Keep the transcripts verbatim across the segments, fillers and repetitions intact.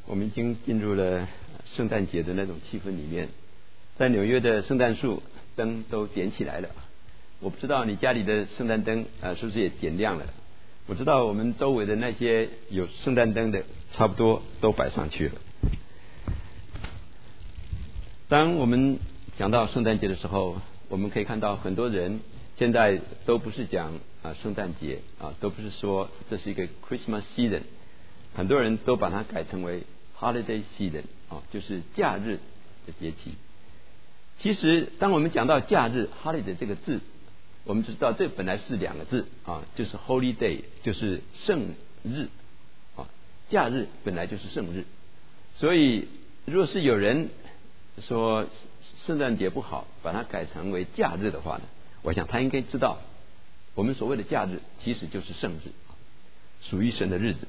我们已经进入了圣诞节的那种气氛里面，在纽约的圣诞树灯都点起来了。我不知道你家里的圣诞灯啊、呃、是不是也点亮了？我知道我们周围的那些有圣诞灯的，差不多都摆上去了。当我们讲到圣诞节的时候，我们可以看到很多人现在都不是讲啊圣诞节啊，都不是说这是一个 Christmas season， 很多人都把它改成为 Holiday season 啊，就是假日的节气。其实当我们讲到假日 Holiday 这个字，我们就知道这本来是两个字啊，就是 Holy Day， 就是圣日啊，假日本来就是圣日。所以若是有人说圣诞节不好，把它改成为假日的话呢，我想他应该知道，我们所谓的假日其实就是圣日，属于神的日子。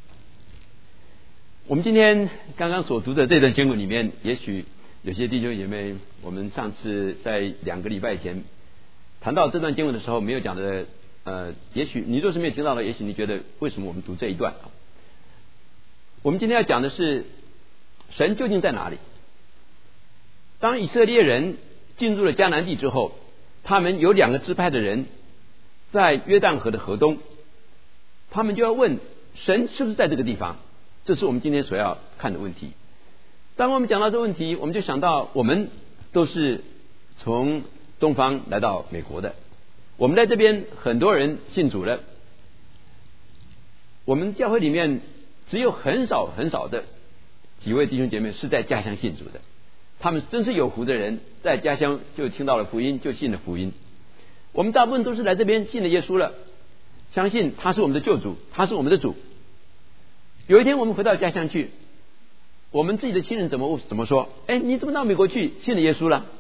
我们今天刚刚所读的这段经文里面，也许有些弟兄姐妹，我们上次在两个礼拜前谈到这段经文的时候没有讲的，呃，也许你若是没有听到的，也许你觉得为什么我们读这一段啊？我们今天要讲的是神究竟在哪里？当以色列人进入了迦南地之后，他们有两个支派的人在约旦河的河东，他们就要问神是不是在这个地方？这是我们今天所要看的问题。当我们讲到这个问题，我们就想到我们都是从东方来到美国的，我们在这边很多人信主了，我们教会里面只有很少很少的几位弟兄姐妹是在家乡信主的，他们真是有福的人，在家乡就听到了福音，就信了福音。我们大部分都是来这边信了耶稣了，相信他是我们的救主，他是我们的主。有一天我们回到家乡去，我们自己的亲人怎么怎么说？哎，你怎么到美国去信了耶稣了？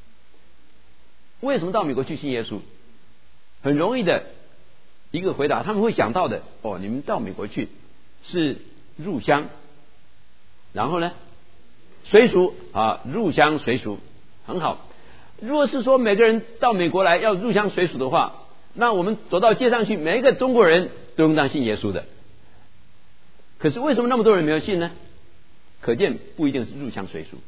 为什么到美国去信耶稣？很容易的一个回答，他们会想到的，哦，你们到美国去是入乡，然后呢随俗啊，入乡随俗，很好。若是说每个人到美国来要入乡随俗的话，那我们走到街上去，每一个中国人都应当信耶稣的。可是为什么那么多人没有信呢？可见不一定是入乡随俗。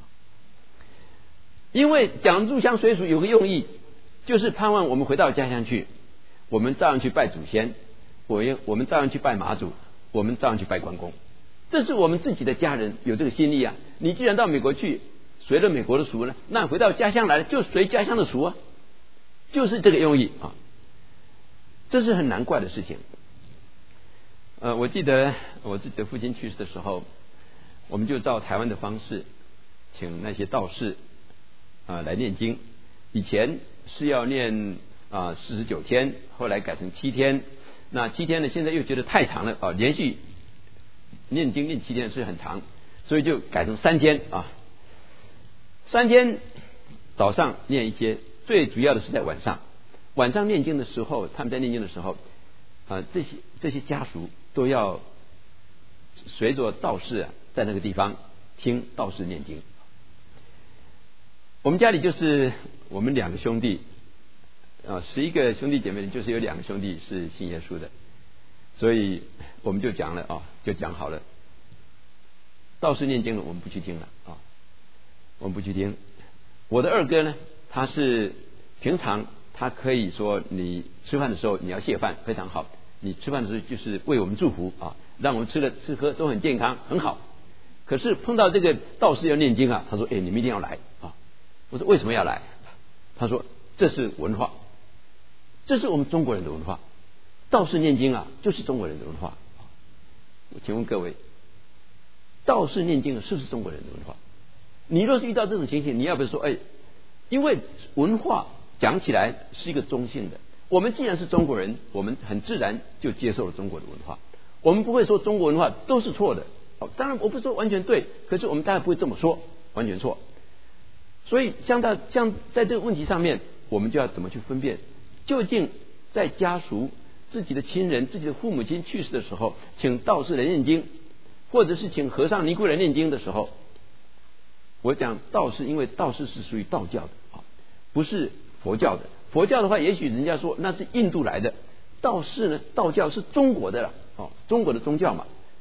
因为讲入乡随俗有个用意，就是盼望我们回到家乡去，我们照样去拜祖先，我我们照样去拜妈祖，我们照样去拜关公。这是我们自己的家人有这个心意啊。你既然到美国去，随了美国的俗呢，那回到家乡来了就随家乡的俗啊，就是这个用意啊。这是很难怪的事情。呃，我记得我自己的父亲去世的时候，我们就照台湾的方式，请那些道士啊、呃、来念经。以前是要念啊四十九天，后来改成七天。那七天呢，现在又觉得太长了啊，连续念经念七天是很长，所以就改成三天啊。三天早上念一些，最主要的是在晚上。晚上念经的时候，他们在念经的时候，啊、呃，这些这些家属都要随着道士啊，在那个地方听道士念经。我们家里就是我们两个兄弟啊，十一个兄弟姐妹，就是有两个兄弟是信耶稣的，所以我们就讲了啊，就讲好了，道士念经了，我们不去听了啊，我们不去听。我的二哥呢，他是平常他可以说，你吃饭的时候你要谢饭，非常好。你吃饭的时候就是为我们祝福啊，让我们吃的吃喝都很健康，很好。可是碰到这个道士要念经啊，他说：“哎，你们一定要来啊！”我说：“为什么要来？”他说：“这是文化，这是我们中国人的文化。道士念经啊，就是中国人的文化。”我请问各位，道士念经是不是中国人的文化？你若是遇到这种情形，你要不要说：“哎，因为文化讲起来是一个中性的。”我们既然是中国人，我们很自然就接受了中国的文化。我们不会说中国文化都是错的。当然我不是说完全对，可是我们当然不会这么说，完全错。所以像到像在这个问题上面，我们就要怎么去分辨，究竟在家属自己的亲人、自己的父母亲去世的时候，请道士来念经，或者是请和尚尼姑来念经的时候，我讲道士，因为道士是属于道教的啊，不是佛教的。佛教的话，也许人家说那是印度来的，道士呢，道教是中国的了，哦，中国的宗教嘛，对。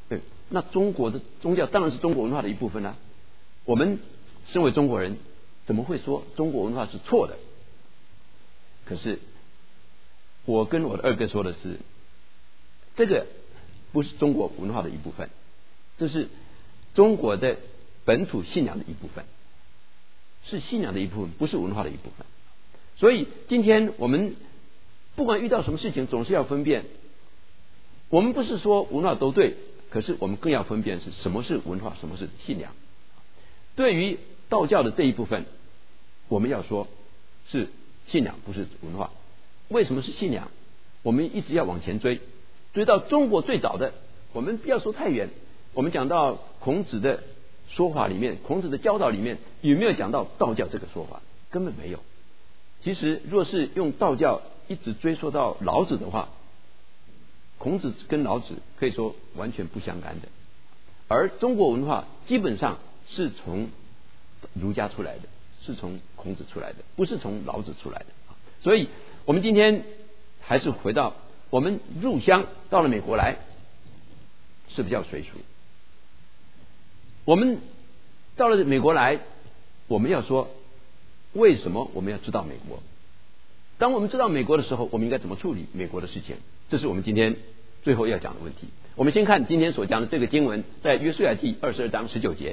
那中国的宗教当然是中国文化的一部分啦、啊。我们身为中国人，怎么会说中国文化是错的？可是我跟我的二哥说的是，这个不是中国文化的一部分，这是中国的本土信仰的一部分，是信仰的一部分，不是文化的一部分。所以今天我们不管遇到什么事情，总是要分辨。我们不是说文化都对，可是我们更要分辨是什么是文化，什么是信仰。对于道教的这一部分，我们要说是信仰，不是文化。为什么是信仰？我们一直要往前追，追到中国最早的，我们不要说太远，我们讲到孔子的说法里面，孔子的教导里面有没有讲到道教这个说法？根本没有。其实若是用道教一直追溯到老子的话，孔子跟老子可以说完全不相干的，而中国文化基本上是从儒家出来的，是从孔子出来的，不是从老子出来的。所以我们今天还是回到我们入乡到了美国来是比较随俗。我们到了美国来，我们要说为什么我们要知道美国？当我们知道美国的时候，我们应该怎么处理美国的事情？这是我们今天最后要讲的问题。我们先看今天所讲的这个经文，在约书亚记二十二章十九节。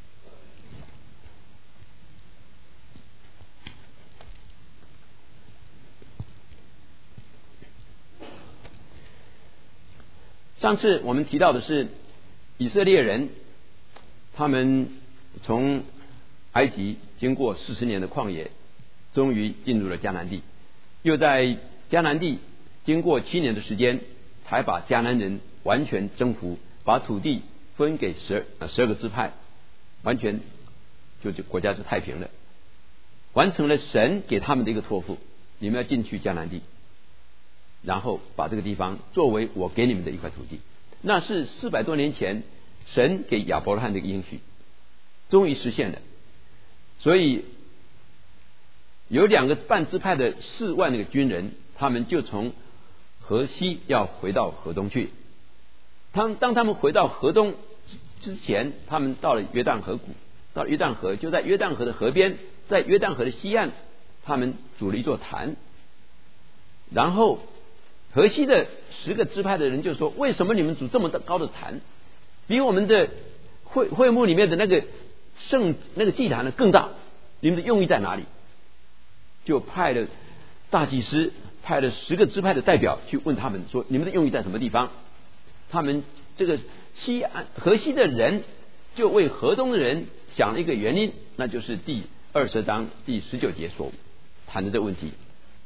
上次我们提到的是以色列人，他们从埃及经过四十年的旷野，终于进入了迦南地，又在迦南地经过七年的时间，才把迦南人完全征服，把土地分给十二十二个支派，完全就就国家就太平了，完成了神给他们的一个托付，你们要进去迦南地，然后把这个地方作为我给你们的一块土地。那是四百多年前神给亚伯拉罕的一个应许，终于实现了。所以有两个半支派的四万那个军人，他们就从河西要回到河东去。他们当他们回到河东之前，他们到了约旦河谷，到了约旦河，就在约旦河的河边，在约旦河的西岸，他们筑了一座坛。然后河西的十个支派的人就说：为什么你们筑这么高的坛，比我们的会会幕里面的那个圣那个祭坛呢更大？你们的用意在哪里？就派了大祭司，派了十个支派的代表去问他们说：你们的用意在什么地方？他们这个西岸河西的人就为河东的人想了一个原因，那就是第二十章第十九节所谈的这个问题。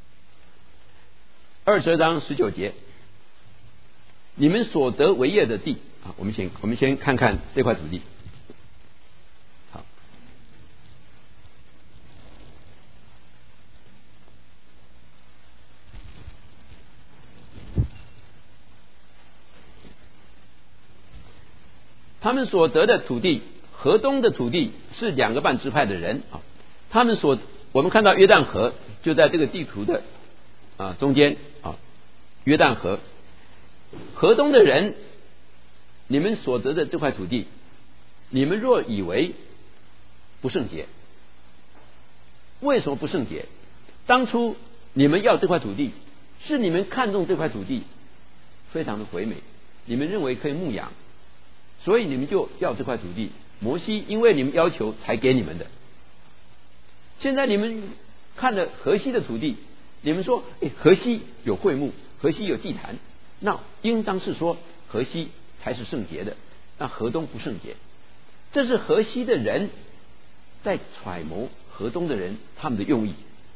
二十二章十九节，你们所得为业的地啊，我们先我们先看看这块土地。好，他们所得的土地，河东的土地是两个半支派的人啊，他们所我们看到约旦河就在这个地图的啊中间啊，约旦河。河东的人，你们所得的这块土地，你们若以为不圣洁，为什么不圣洁？当初你们要这块土地，是你们看中这块土地非常的肥美，你们认为可以牧养，所以你们就要这块土地。摩西因为你们要求才给你们的。现在你们看了河西的土地，你们说，哎，河西有会幕，河西有祭坛，那应当是说河西才是圣洁的，那河东不圣洁。这是河西的人在揣摩河东的人他们的用意。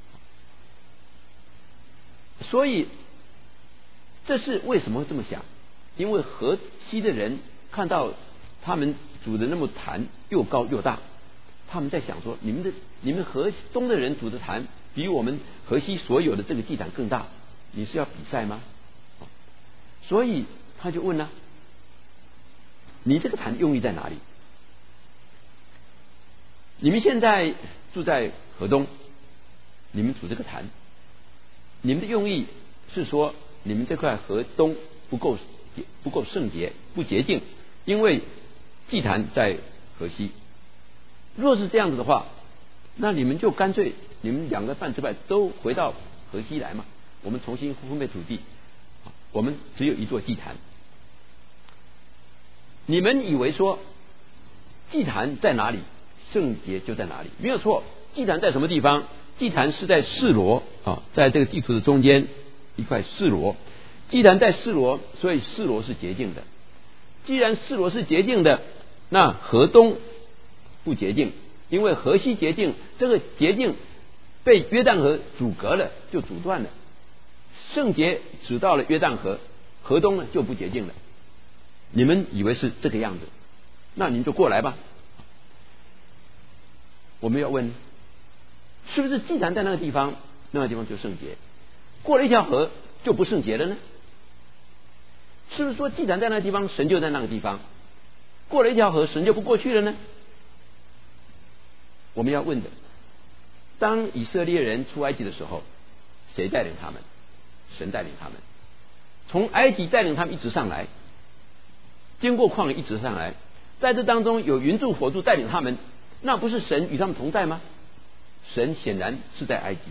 所以这是为什么会这么想？因为河西的人看到他们筑的那么坛又高又大，他们在想说，你们的你们河东的人筑的坛比我们河西所有的这个祭坛更大，你是要比赛吗？所以他就问了、啊，你这个坛用意在哪里？你们现在住在河东，你们筑这个坛，你们的用意是说你们这块河东不够不够圣洁，不洁净， 因为祭坛在河西。若是这样子的话，那你们就干脆你们两个半支派都回到河西来嘛，我们重新分配土地，我们只有一座祭坛。你们以为说祭坛在哪里，圣洁就在哪里，没有错。祭坛在什么地方？祭坛是在示罗啊，在这个地图的中间一块示罗。祭坛在示罗，所以示罗是洁净的。既然示罗是洁净的，那河东不洁净，因为河西洁净，这个洁净被约旦河阻隔了，就阻断了。圣洁只到了约旦河，河东呢就不洁净了。你们以为是这个样子，那您就过来吧。我们要问，是不是祭坛在那个地方，那个地方就圣洁？过了一条河就不圣洁了呢？是不是说祭坛在那个地方，神就在那个地方？过了一条河，神就不过去了呢？我们要问的，当以色列人出埃及的时候，谁带领他们？神带领他们，从埃及带领他们一直上来，经过旷野一直上来，在这当中有云柱火柱带领他们，那不是神与他们同在吗？神显然是在埃及，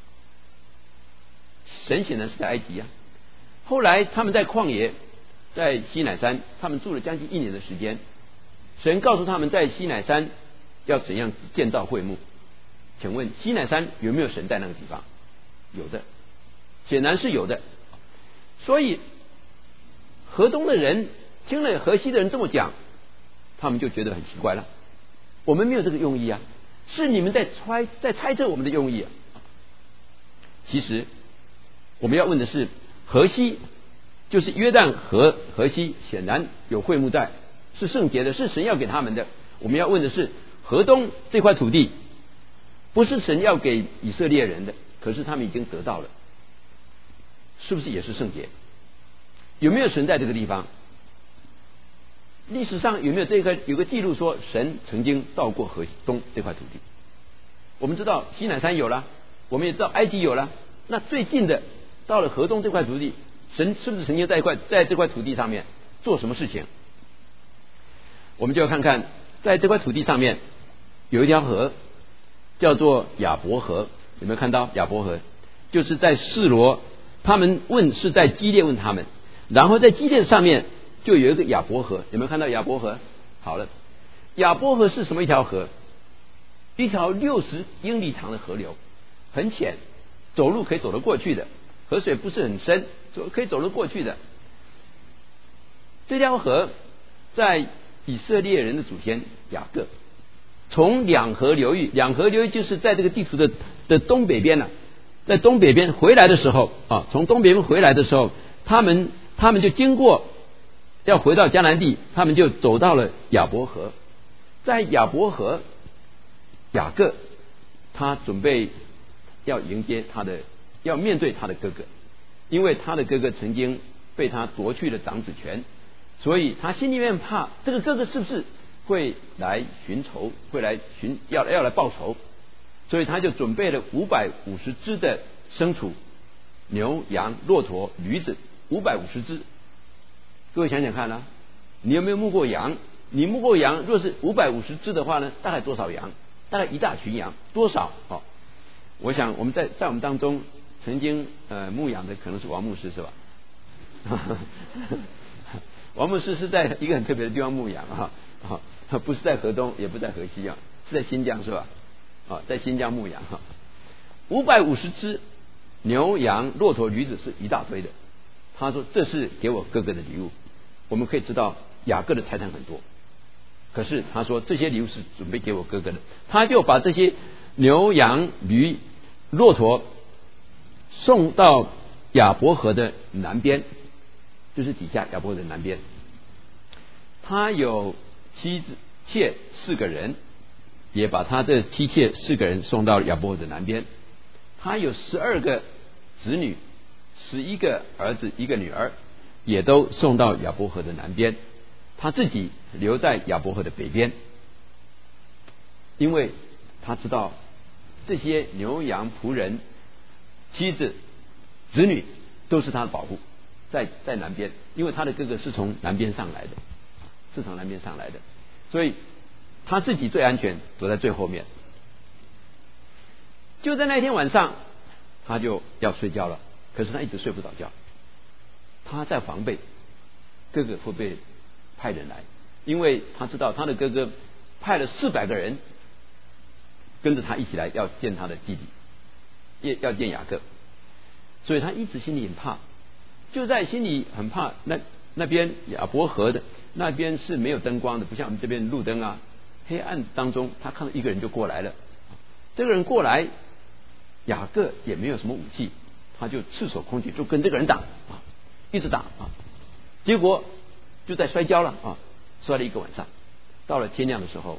神显然是在埃及啊。后来他们在旷野，在西乃山，他们住了将近一年的时间。神告诉他们在西乃山要怎样建造会幕。请问西乃山有没有神在那个地方？有的，显然是有的。所以河东的人听了河西的人这么讲，他们就觉得很奇怪了。我们没有这个用意啊，是你们在猜在猜测我们的用意啊。其实我们要问的是，河西就是约旦河河西，显然有会幕在，是圣洁的，是神要给他们的。我们要问的是，河东这块土地不是神要给以色列人的，可是他们已经得到了，是不是也是圣洁？有没有神在这个地方？历史上有没有这个有个记录说神曾经到过河东这块土地？我们知道西乃山有了，我们也知道埃及有了，那最近的到了河东这块土地，神是不是曾经在一块在这块土地上面做什么事情？我们就要看看，在这块土地上面有一条河，叫做亚伯河。有没有看到亚伯河？就是在示罗，他们问是在基列问他们，然后在基列上面就有一个亚伯河。有没有看到亚伯河？好了，亚伯河是什么一条河？一条六十英里长的河流，很浅，走路可以走得过去的，河水不是很深，走可以走得过去的。这条河在以色列人的祖先雅各从两河流域，两河流域就是在这个地图的的东北边呢、啊，在东北边回来的时候啊，从东北边回来的时候，他们他们就经过要回到迦南地，他们就走到了亚伯河。在亚伯河，雅各他准备要迎接他的，要面对他的哥哥，因为他的哥哥曾经被他夺去了长子权，所以他心里面怕这个哥哥是不是会来寻仇，会来寻要要来报仇，所以他就准备了五百五十只的牲畜，牛羊骆驼驴子五百五十只。各位想想看啊，你有没有牧过羊？你牧过羊，若是五百五十只的话呢，大概多少羊？大概一大群羊，多少？哦，我想我们在在我们当中曾经呃牧养的可能是王牧师，是吧？王牧师是在一个很特别的地方牧养啊，啊，不是在河东，也不在河西啊，是在新疆，是吧？啊，在新疆牧养哈，五百五十只牛羊骆驼驴子是一大堆的。他说这是给我哥哥的礼物。我们可以知道雅各的财产很多，可是他说这些礼物是准备给我哥哥的，他就把这些牛羊驴骆驼送到亚伯河的南边，就是底下亚伯河的南边。他有妻子妾四个人，也把他的妻妾四个人送到亚伯河的南边。他有十二个子女，十一个儿子一个女儿，也都送到亚伯河的南边。他自己留在亚伯河的北边，因为他知道这些牛羊仆人妻子子女都是他的保护，在在南边，因为他的哥哥是从南边上来的。 是从南边上来的，所以他自己最安全，躲在最后面。就在那天晚上，他就要睡觉了，可是他一直睡不着觉，他在防备哥哥会被派人来，因为他知道他的哥哥派了四百个人跟着他一起来要见他的弟弟，要见雅各，所以他一直心里很怕。就在心里很怕，那那边亚伯河的那边是没有灯光的，不像我们这边路灯啊，黑暗当中他看到一个人就过来了，这个人过来，雅各也没有什么武器，他就赤手空拳就跟这个人打啊，一直打啊，结果就在摔跤了啊，摔了一个晚上。到了天亮的时候，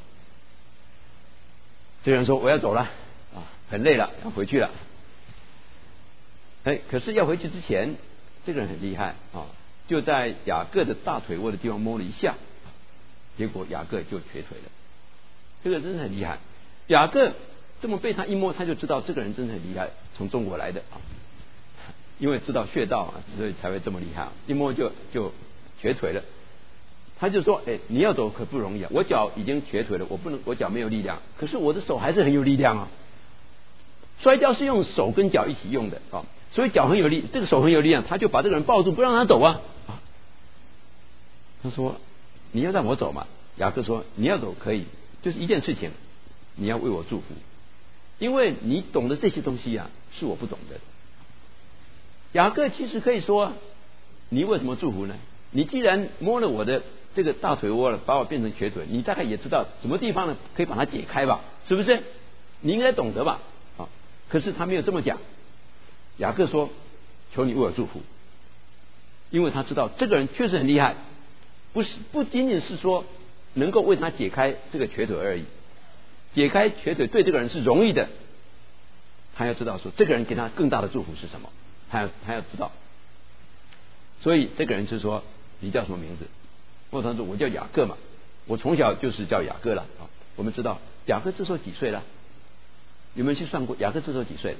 这个人说我要走了啊，很累了，要回去了。哎，可是要回去之前，这个人很厉害啊，就在雅各的大腿窝的地方摸了一下，结果雅各就瘸腿了。这个真的很厉害，雅各这么被他一摸，他就知道这个人真的很厉害，从中国来的啊，因为知道穴道啊，所以才会这么厉害，一摸就就瘸腿了。他就说：“哎，你要走可不容易啊！我脚已经瘸腿了，我不能，我脚没有力量，可是我的手还是很有力量啊。摔跤是用手跟脚一起用的啊，所以脚很有力，这个手很有力量，他就把这个人抱住，不让他走啊。啊他说：你要让我走嘛？雅各说：你要走可以，就是一件事情，你要为我祝福，因为你懂得这些东西啊，是我不懂的。雅各其实可以说：你为什么祝福呢？你既然摸了我的这个大腿窝了，把我变成瘸腿，你大概也知道什么地方呢可以把它解开吧，是不是？你应该懂得吧？啊，可是他没有这么讲。雅各说：求你为我祝福，因为他知道这个人确实很厉害，不是不仅仅是说能够为他解开这个瘸腿而已，解开瘸腿对这个人是容易的，他要知道说这个人给他更大的祝福是什么，他要他要知道。所以这个人就说：你叫什么名字？我他说：我叫雅各嘛，我从小就是叫雅各了啊。我们知道雅各这时候几岁了？有没有去算过雅各这时候几岁？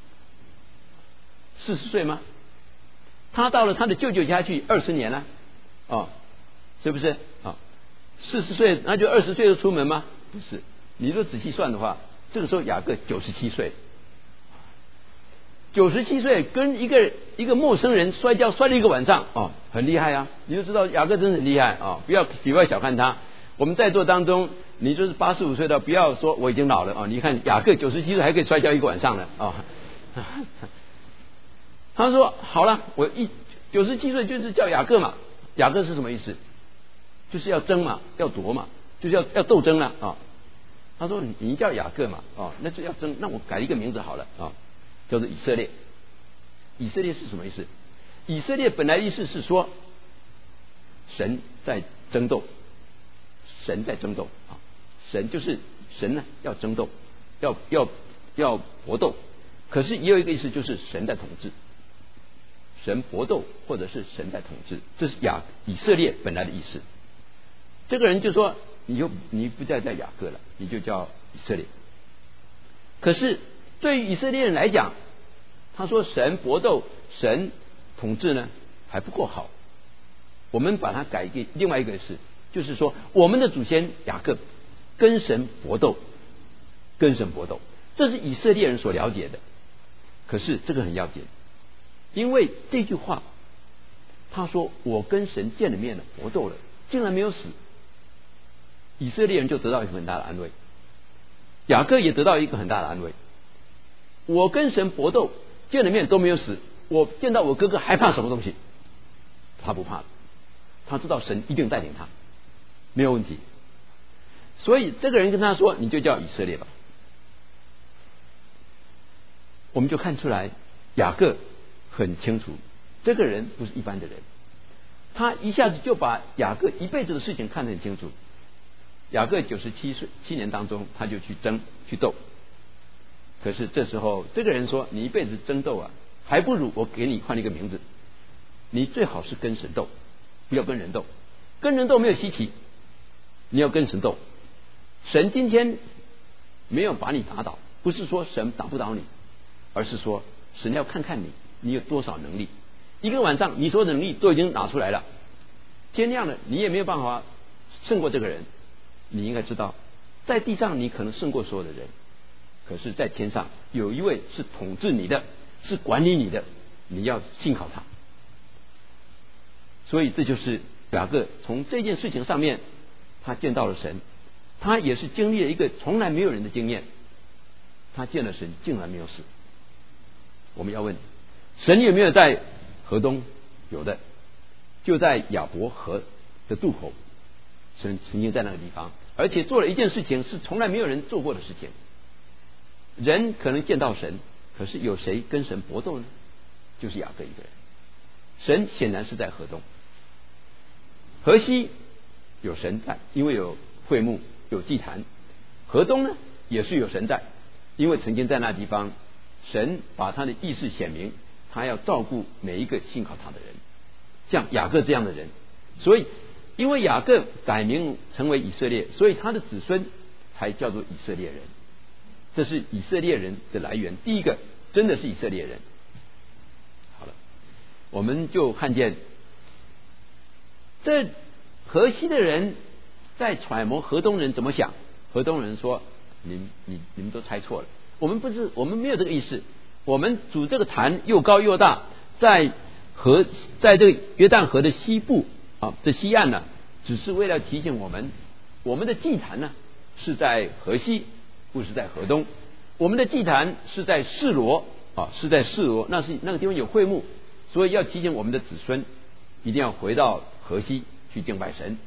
四十岁吗？他到了他的舅舅家去二十年了啊，是不是啊？四十岁那就二十岁就出门吗？不是，你若仔细算的话，这个时候雅各九十七岁。九十七岁跟一个一个陌生人摔跤摔了一个晚上哦，很厉害啊！你就知道雅各真的很厉害啊！不要不要小看他。我们在座当中，你就是八十五岁的，不要说我已经老了啊！你看雅各九十七岁还可以摔跤一个晚上了啊！他说：好了，我一九十七岁就是叫雅各嘛。雅各是什么意思？就是要争嘛，要夺嘛，就是要要斗争了啊！他说：你叫雅各嘛，哦，那就要争，那我改一个名字好了啊！叫做以色列。以色列是什么意思？以色列本来意思是说神在争斗，神在争斗啊！神就是神呢，要争斗，要要要搏斗。可是也有一个意思，就是神在统治，神搏斗或者是神在统治，这是雅以色列本来的意思。这个人就说：你就你不再叫雅各了，你就叫以色列。可是对于以色列人来讲，他说神搏斗，神统治呢还不够好。我们把它改一个另外一个是，就是说我们的祖先雅各跟神搏斗，跟神搏斗，这是以色列人所了解的。可是这个很要紧，因为这句话他说我跟神见了面了，搏斗了，竟然没有死，以色列人就得到一个很大的安慰，雅各也得到一个很大的安慰。我跟神搏斗见了面都没有死，我见到我哥哥还怕什么东西？他不怕，他知道神一定带领他，没有问题。所以这个人跟他说：你就叫以色列吧。我们就看出来雅各很清楚，这个人不是一般的人，他一下子就把雅各一辈子的事情看得很清楚。雅各九十七岁七年当中，他就去争去斗。可是这时候这个人说：你一辈子争斗啊，还不如我给你换一个名字，你最好是跟神斗，不要跟人斗。跟人斗没有稀奇，你要跟神斗。神今天没有把你打倒，不是说神打不倒你，而是说神要看看你你有多少能力。一个晚上你所有的能力都已经拿出来了，天亮了你也没有办法胜过这个人，你应该知道，在地上你可能胜过所有的人，可是在天上有一位是统治你的，是管理你的，你要信靠他。所以这就是雅各从这件事情上面，他见到了神，他也是经历了一个从来没有人的经验，他见了神竟然没有死。我们要问，神有没有在河东？有的，就在雅博河的渡口，神曾经在那个地方，而且做了一件事情是从来没有人做过的事情。人可能见到神，可是有谁跟神搏斗呢？就是雅各一个人。神显然是在河东，河西有神在，因为有会幕有祭坛；河东呢也是有神在，因为曾经在那地方，神把他的意志显明，他要照顾每一个信靠他的人，像雅各这样的人。所以因为雅各改名成为以色列，所以他的子孙才叫做以色列人。这是以色列人的来源，第一个真的是以色列人。好了，我们就看见这河西的人在揣摩河东人怎么想。河东人说：“你你你们都猜错了，我们不是，我们没有这个意思。我们主这个坛又高又大，在河，在这个约旦河的西部啊，这西岸呢，只是为了提醒我们，我们的祭坛呢是在河西，不是在河东。我们的祭坛是在示罗啊，是在示罗，那是那个地方有会幕，所以要提醒我们的子孙一定要回到河西去敬拜神。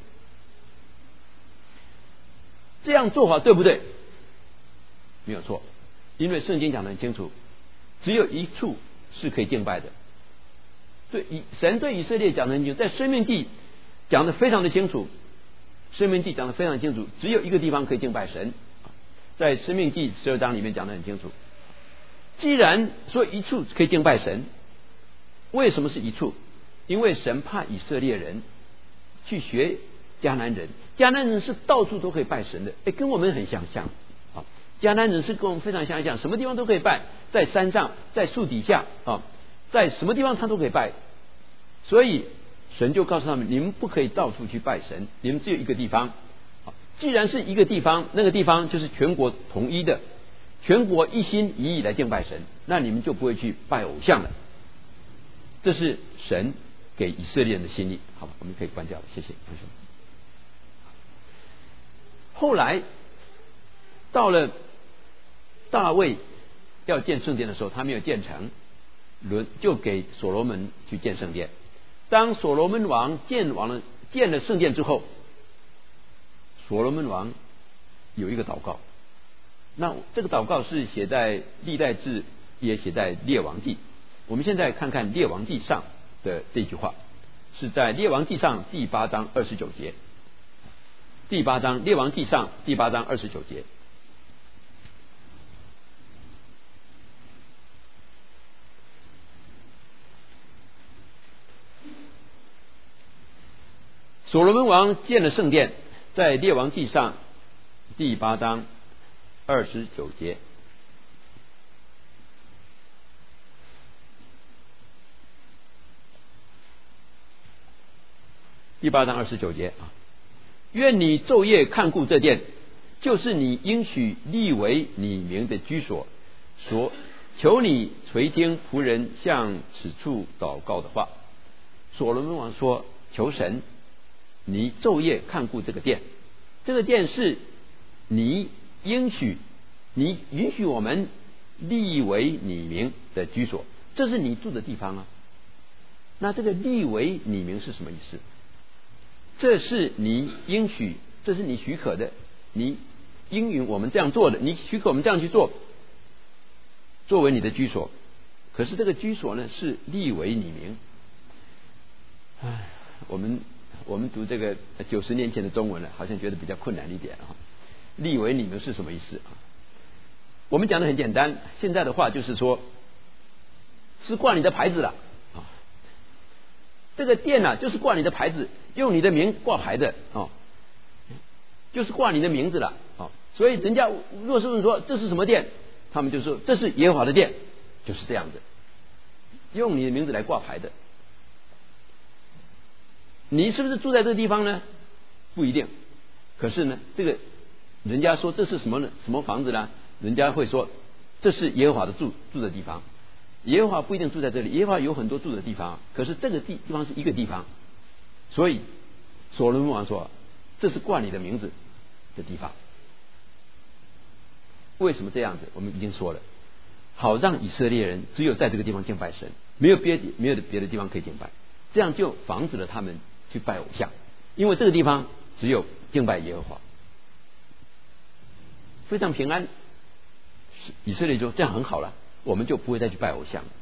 这样做法对不对？没有错，因为圣经讲得很清楚，只有一处是可以敬拜的。对，神对以色列讲得很清楚，在申命记讲得非常的清楚，申命记讲得非常清楚，只有一个地方可以敬拜神，在申命记十二章里面讲得很清楚。既然说一处可以敬拜神，为什么是一处？因为神怕以色列人去学迦南人，迦南人是到处都可以拜神的，哎，跟我们很相像啊。迦南人是跟我们非常相像，什么地方都可以拜，在山上，在树底下啊，在什么地方他都可以拜。所以神就告诉他们，你们不可以到处去拜神，你们只有一个地方。既然是一个地方，那个地方就是全国统一的，全国一心一意来敬拜神，那你们就不会去拜偶像了。这是神给以色列人的心意。好吧，我们可以关掉了，谢谢。后来到了大卫要建圣殿的时候，他没有建成，轮就给所罗门去建圣殿。当所罗门王建完了建了圣殿之后，所罗门王有一个祷告，那这个祷告是写在历代志，也写在列王记。我们现在看看列王记上的这句话，是在列王记上第八章二十九节。第八章列王记上第八章二十九节，所罗门王建了圣殿，在列王记上第八章二十九节。第八章二十九节啊，愿你昼夜看顾这殿，就是你应许立为你名的居所，所求你垂听仆人向此处祷告的话。所罗门王说：求神，你昼夜看顾这个殿，这个殿是你应许，你允许我们立为你名的居所，这是你住的地方啊。那这个立为你名是什么意思？这是你应许，这是你许可的，你应允我们这样做的，你许可我们这样去做，作为你的居所。可是这个居所呢，是立为你名。唉，我们我们读这个九十年前的中文了，好像觉得比较困难一点啊。立为你名是什么意思啊？我们讲的很简单，现在的话就是说，是挂你的牌子了啊。这个店啊，就是挂你的牌子，用你的名挂牌的哦，就是挂你的名字了哦。所以人家若是问说这是什么店，他们就说这是耶和华的店，就是这样子，用你的名字来挂牌的。你是不是住在这个地方呢？ 不一定。可是呢，这个人家说这是什么呢？什么房子呢？人家会说这是耶和华的住住的地方。耶和华不一定住在这里，耶和华有很多住的地方，可是这个地地方是一个地方。所以所罗门王说，这是挂你的名字的地方。为什么这样子？我们已经说了，好让以色列人只有在这个地方敬拜神，没有别没有别的地方可以敬拜，这样就防止了他们去拜偶像，因为这个地方只有敬拜耶和华，非常平安。以色列就这样很好了，我们就不会再去拜偶像。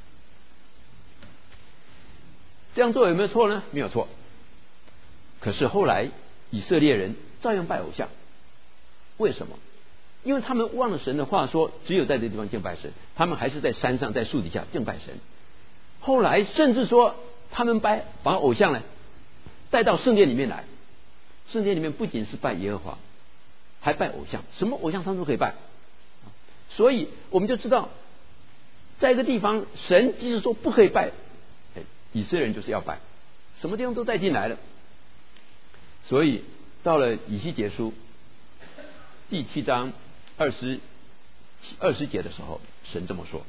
这样做有没有错呢？没有错。可是后来以色列人照样拜偶像，为什么？因为他们忘了神的话说，只有在这个地方敬拜神，他们还是在山上在树底下敬拜神。后来甚至说他们拜把偶像呢带到圣殿里面来，圣殿里面不仅是拜耶和华，还拜偶像，什么偶像他们都可以拜。所以我们就知道，在一个地方神即使说不可以拜，以色列人就是要拜，什么地方都带进来了。所以到了以西结书第七章二十二十节的时候，神这么说，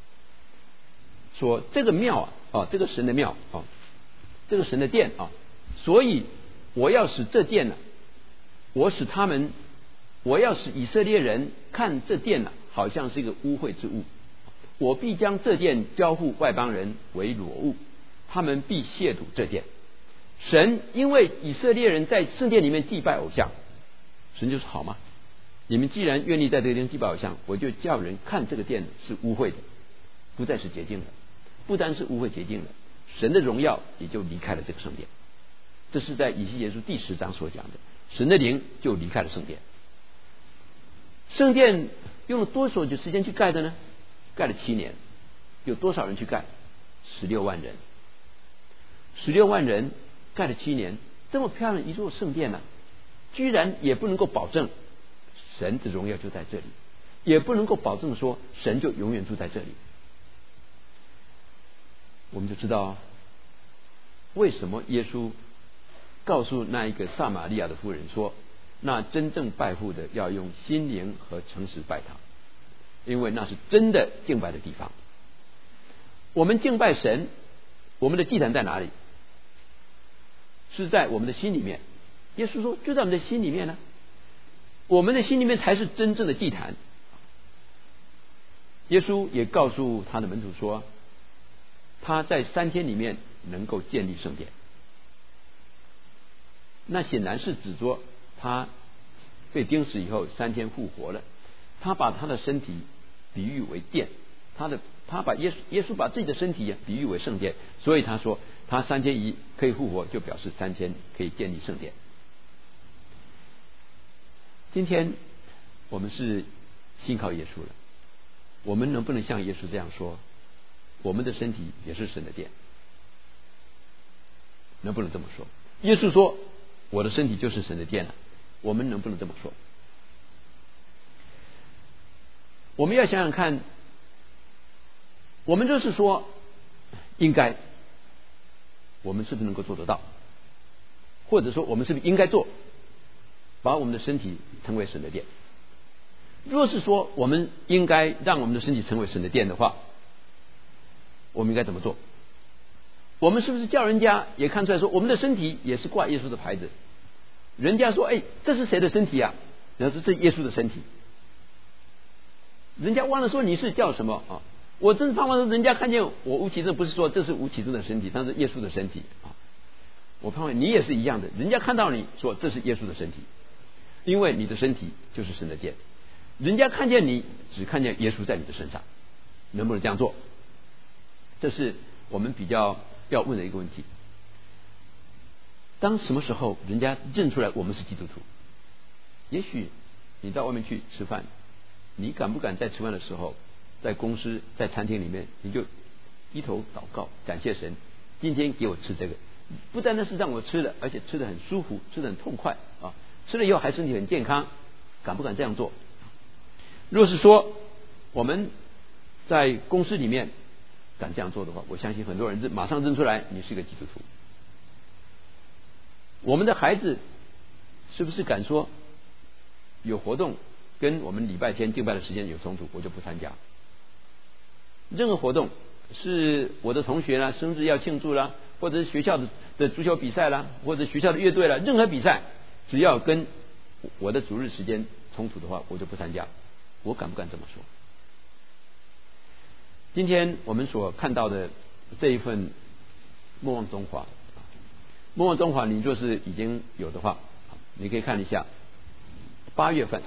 说这个庙啊，这个神的庙啊，这个神的殿啊，所以我要使这殿呢、啊，我使他们，我要使以色列人看这殿呢、啊，好像是一个污秽之物，我必将这殿交付外邦人为裸物，他们必亵渎这殿。神因为以色列人在圣殿里面祭拜偶像，神就说好吗？你们既然愿意在这个地方祭拜偶像，我就叫人看这个殿是污秽的，不再是洁净的。不单是污秽洁净的，神的荣耀也就离开了这个圣殿。这是在以西结书第十章所讲的，神的灵就离开了圣殿。圣殿用了多少时间去盖的呢？盖了七年。有多少人去盖？十六万人。十六万人盖了七年，这么漂亮一座圣殿呢、啊，居然也不能够保证神的荣耀就在这里，也不能够保证说神就永远住在这里。我们就知道为什么耶稣告诉那一个撒玛利亚的妇人说，那真正拜父的要用心灵和诚实拜他，因为那是真的敬拜的地方。我们敬拜神，我们的祭坛在哪里？是在我们的心里面。耶稣说就在我们的心里面呢，我们的心里面才是真正的祭坛。耶稣也告诉他的门徒说，他在三天里面能够建立圣殿，那显然是指着他被钉死以后三天复活了。他把他的身体比喻为殿，他的他把耶稣耶稣把自己的身体比喻为圣殿，所以他说他三天一可以复活，就表示三天可以建立圣殿。今天我们是信靠耶稣了，我们能不能像耶稣这样说，我们的身体也是神的殿？能不能这么说？耶稣说我的身体就是神的殿了，我们能不能这么说？我们要想想看，我们就是说应该，我们是不是能够做得到？或者说我们是不是应该做，把我们的身体成为神的殿？若是说我们应该让我们的身体成为神的殿的话，我们应该怎么做？我们是不是叫人家也看出来说我们的身体也是挂耶稣的牌子？人家说哎，这是谁的身体啊？然后说这是耶稣的身体。人家忘了说你是叫什么啊？我正常说人家看见我吴启正，不是说这是吴启正的身体，但是耶稣的身体啊。我盼望你也是一样的，人家看到你说这是耶稣的身体，因为你的身体就是神的殿。人家看见你只看见耶稣在你的身上，能不能这样做？这是我们比较要问的一个问题。当什么时候人家认出来我们是基督徒？也许你到外面去吃饭，你敢不敢在吃饭的时候，在公司在餐厅里面，你就低头祷告，感谢神今天给我吃这个，不单单是让我吃的，而且吃得很舒服，吃得很痛快啊！吃了以后还身体很健康，敢不敢这样做？若是说我们在公司里面敢这样做的话，我相信很多人马上认出来你是一个基督徒。我们的孩子是不是敢说有活动跟我们礼拜天敬拜的时间有冲突，我就不参加？任何活动是我的同学啦，生日要庆祝啦，或者是学校的的足球比赛啦，或者学校的乐队啦，任何比赛只要跟我的主日时间冲突的话，我就不参加。我敢不敢这么说？今天我们所看到的这一份莫忘中华，莫忘中华，你就是已经有的话，你可以看一下八月份。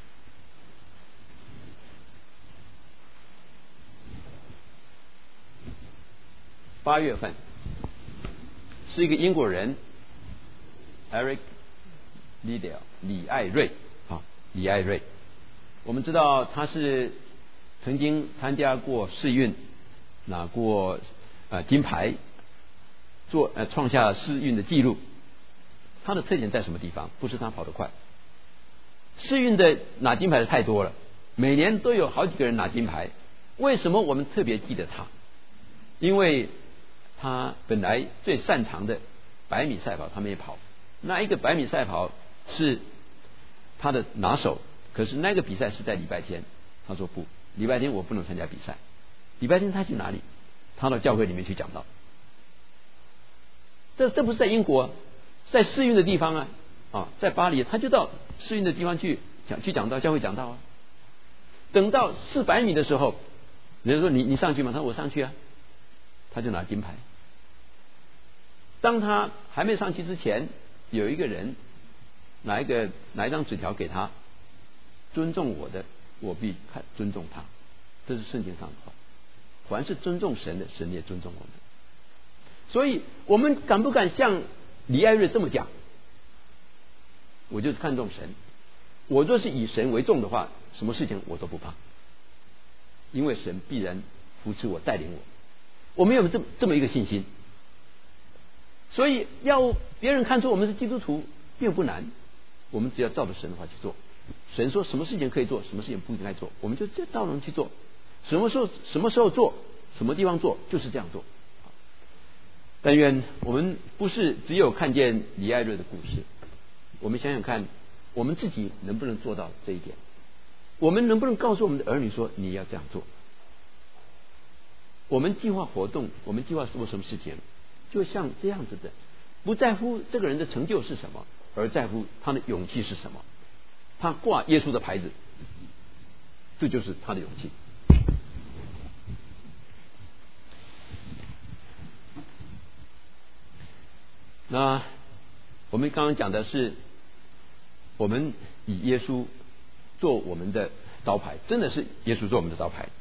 八月份是一个英国人 Eric Liddell 李艾瑞啊，李艾瑞，我们知道他是曾经参加过世运，拿过呃金牌，做呃创下世运的纪录。他的特点在什么地方？不是他跑得快，世运的拿金牌的太多了，每年都有好几个人拿金牌。为什么我们特别记得他？因为他本来最擅长的百米赛跑他没跑，那一个百米赛跑是他的拿手，可是那个比赛是在礼拜天，他说不，礼拜天我不能参加比赛。礼拜天他去哪里？他到教会里面去讲道。这这不是在英国，在世运的地方啊啊，在巴黎，他就到世运的地方去讲去讲道，教会讲道啊。等到四百米的时候，人家说你你上去吗？他说我上去啊，他就拿金牌。当他还没上去之前，有一个人拿一个拿一张纸条给他，尊重我的，我必看尊重他，这是圣经上的话。凡是尊重神的，神也尊重我们。所以我们敢不敢像李艾瑞这么讲？我就是看重神，我若是以神为重的话，什么事情我都不怕，因为神必然扶持我，带领我。我们有这么这么一个信心，所以要别人看出我们是基督徒并不难，我们只要照着神的话去做。神说什么事情可以做，什么事情不应该做，我们就照着去做。什么时候什么时候做，什么地方做，就是这样做。但愿我们不是只有看见李艾瑞的故事，我们想想看，我们自己能不能做到这一点？我们能不能告诉我们的儿女说你要这样做？我们计划活动，我们计划做什么事情，就像这样子的，不在乎这个人的成就是什么，而在乎他的勇气是什么。他挂耶稣的牌子，这就是他的勇气。那我们刚刚讲的是，我们以耶稣做我们的招牌，真的是耶稣做我们的招牌。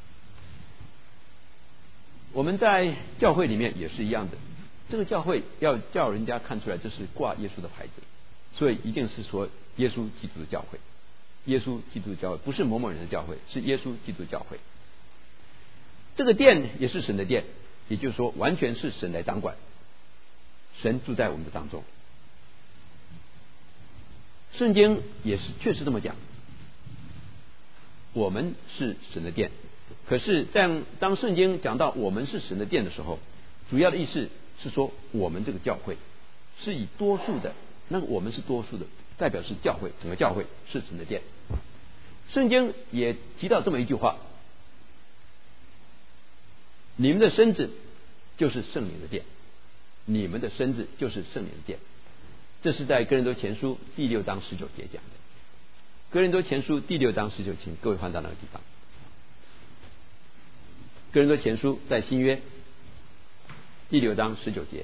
我们在教会里面也是一样的，这个教会要叫人家看出来这是挂耶稣的牌子，所以一定是说耶稣基督的教会，耶稣基督的教会，不是某某人的教会，是耶稣基督的教会。这个殿也是神的殿，也就是说完全是神来掌管，神住在我们的当中。圣经也是确实这么讲，我们是神的殿。可是这样，当圣经讲到我们是神的殿的时候，主要的意思是说我们这个教会是以多数的，那个我们是多数的，代表是教会，整个教会是神的殿。圣经也提到这么一句话，你们的身子就是圣灵的殿，你们的身子就是圣灵的殿。这是在哥林多前书第六章十九节讲的。哥林多前书第六章十九，请各位翻到那个地方。哥林多前书在新约第六章十九节。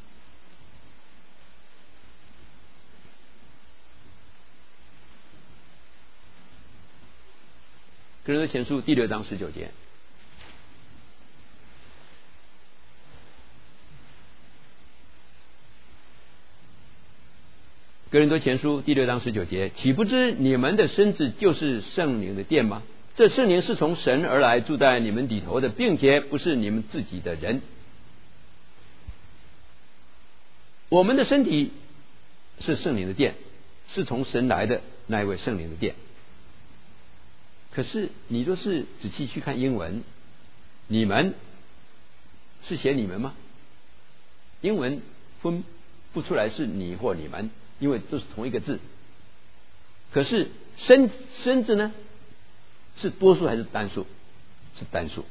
哥林多前书第六章十九节。哥林多前书第六章十九节，岂不知你们的身子就是圣灵的殿吗？这圣灵是从神而来，住在你们里头的，并且不是你们自己的人。我们的身体是圣灵的殿，是从神来的那一位圣灵的殿。可是你若是仔细去看英文，你们是写你们吗？英文分不出来是你或你们， 因为都是同一个字。可是身身子呢，是多数还是单数？是单数。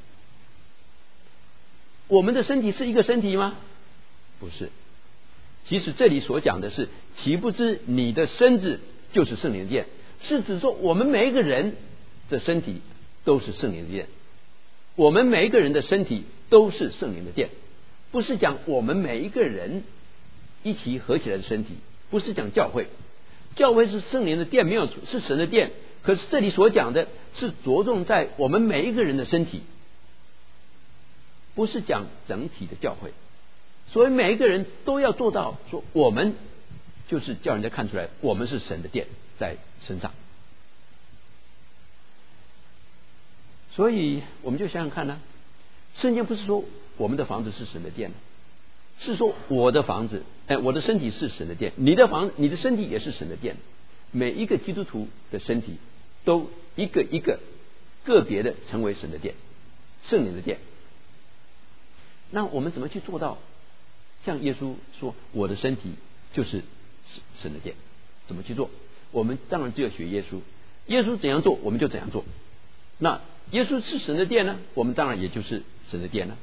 我们的身体是一个身体吗？不是。其实这里所讲的是，岂不知你的身子就是圣灵的殿，是指说我们每一个人的身体都是圣灵的殿，我们每一个人的身体都是圣灵的殿，不是讲我们每一个人一起合起来的身体，不是讲教会，教会是圣灵的殿，没有错，是神的殿。可是这里所讲的是着重在我们每一个人的身体，不是讲整体的教会。所以每一个人都要做到说，我们就是叫人家看出来我们是神的殿在身上。所以我们就想想看呢，圣经不是说我们的房子是神的殿，是说我的房子，哎，我的身体是神的殿，你的房你的身体也是神的殿。每一个基督徒的身体都一个一个个别的成为神的殿，圣灵的殿。那我们怎么去做到像耶稣说我的身体就是神的殿？怎么去做？我们当然只有学耶稣，耶稣怎样做我们就怎样做。那耶稣是神的殿呢，我们当然也就是神的殿了。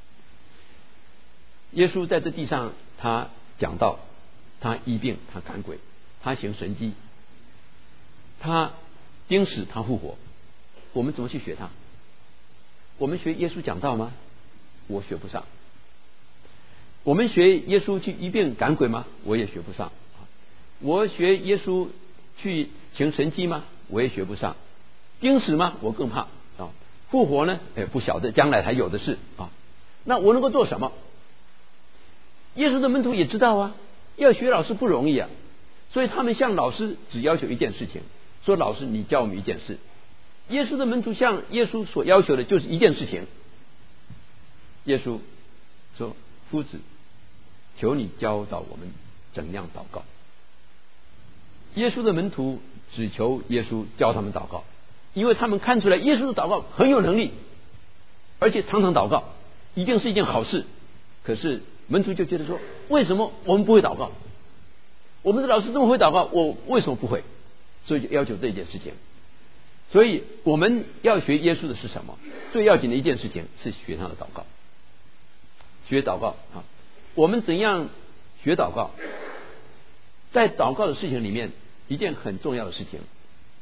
耶稣在这地上，他讲道，他医病，他赶鬼，他行神迹，他钉死，他复活。我们怎么去学他？我们学耶稣讲道吗？我学不上。我们学耶稣去医病赶鬼吗？我也学不上。我学耶稣去行神迹吗？我也学不上。钉死吗？我更怕啊。复活呢？哎，不晓得，将来才有的事啊。那我能够做什么？耶稣的门徒也知道啊，要学老师不容易啊，所以他们向老师只要求一件事情，说老师你教我们一件事。耶稣的门徒向耶稣所要求的就是一件事情。耶稣说：夫子，求你教导我们怎样祷告。耶稣的门徒只求耶稣教他们祷告，因为他们看出来耶稣的祷告很有能力，而且常常祷告，一定是一件好事。可是门徒就觉得说，为什么我们不会祷告？我们的老师这么会祷告，我为什么不会？所以就要求这一件事情。所以我们要学耶稣的是什么？最要紧的一件事情是学他的祷告。学祷告啊，我们怎样学祷告？在祷告的事情里面，一件很重要的事情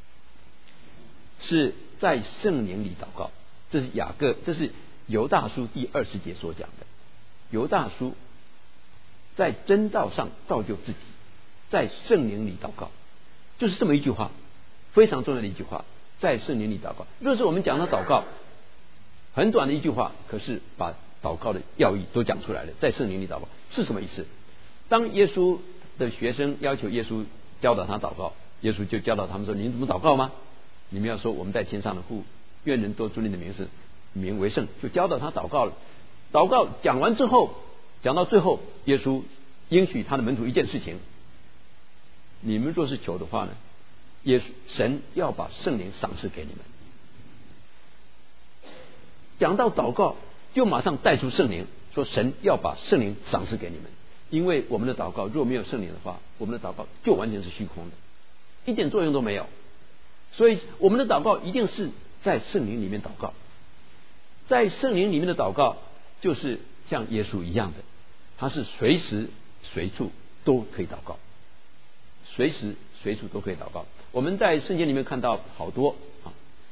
是在圣灵里祷告。这是雅各，这是犹大书第二十节所讲的。犹大书在真道上造就自己，在圣灵里祷告，就是这么一句话，非常重要的一句话，在圣灵里祷告。若是我们讲到祷告，很短的一句话，可是把祷告的要义都讲出来了。在圣灵里祷告是什么意思？当耶稣的学生要求耶稣教导他祷告，耶稣就教导他们说：你们怎么祷告吗？你们要说我们在天上的父，愿人都尊你的名是名为圣，就教导他祷告了。祷告讲完之后，讲到最后，耶稣应许他的门徒一件事情：你们若是求的话呢，耶稣神要把圣灵赏赐给你们。讲到祷告，就马上带出圣灵，说神要把圣灵赏赐给你们。因为我们的祷告若没有圣灵的话，我们的祷告就完全是虚空的，一点作用都没有。所以我们的祷告一定是在圣灵里面祷告。在圣灵里面的祷告就是像耶稣一样的，他是随时随处都可以祷告，随时随处都可以祷告。我们在圣经里面看到好多啊，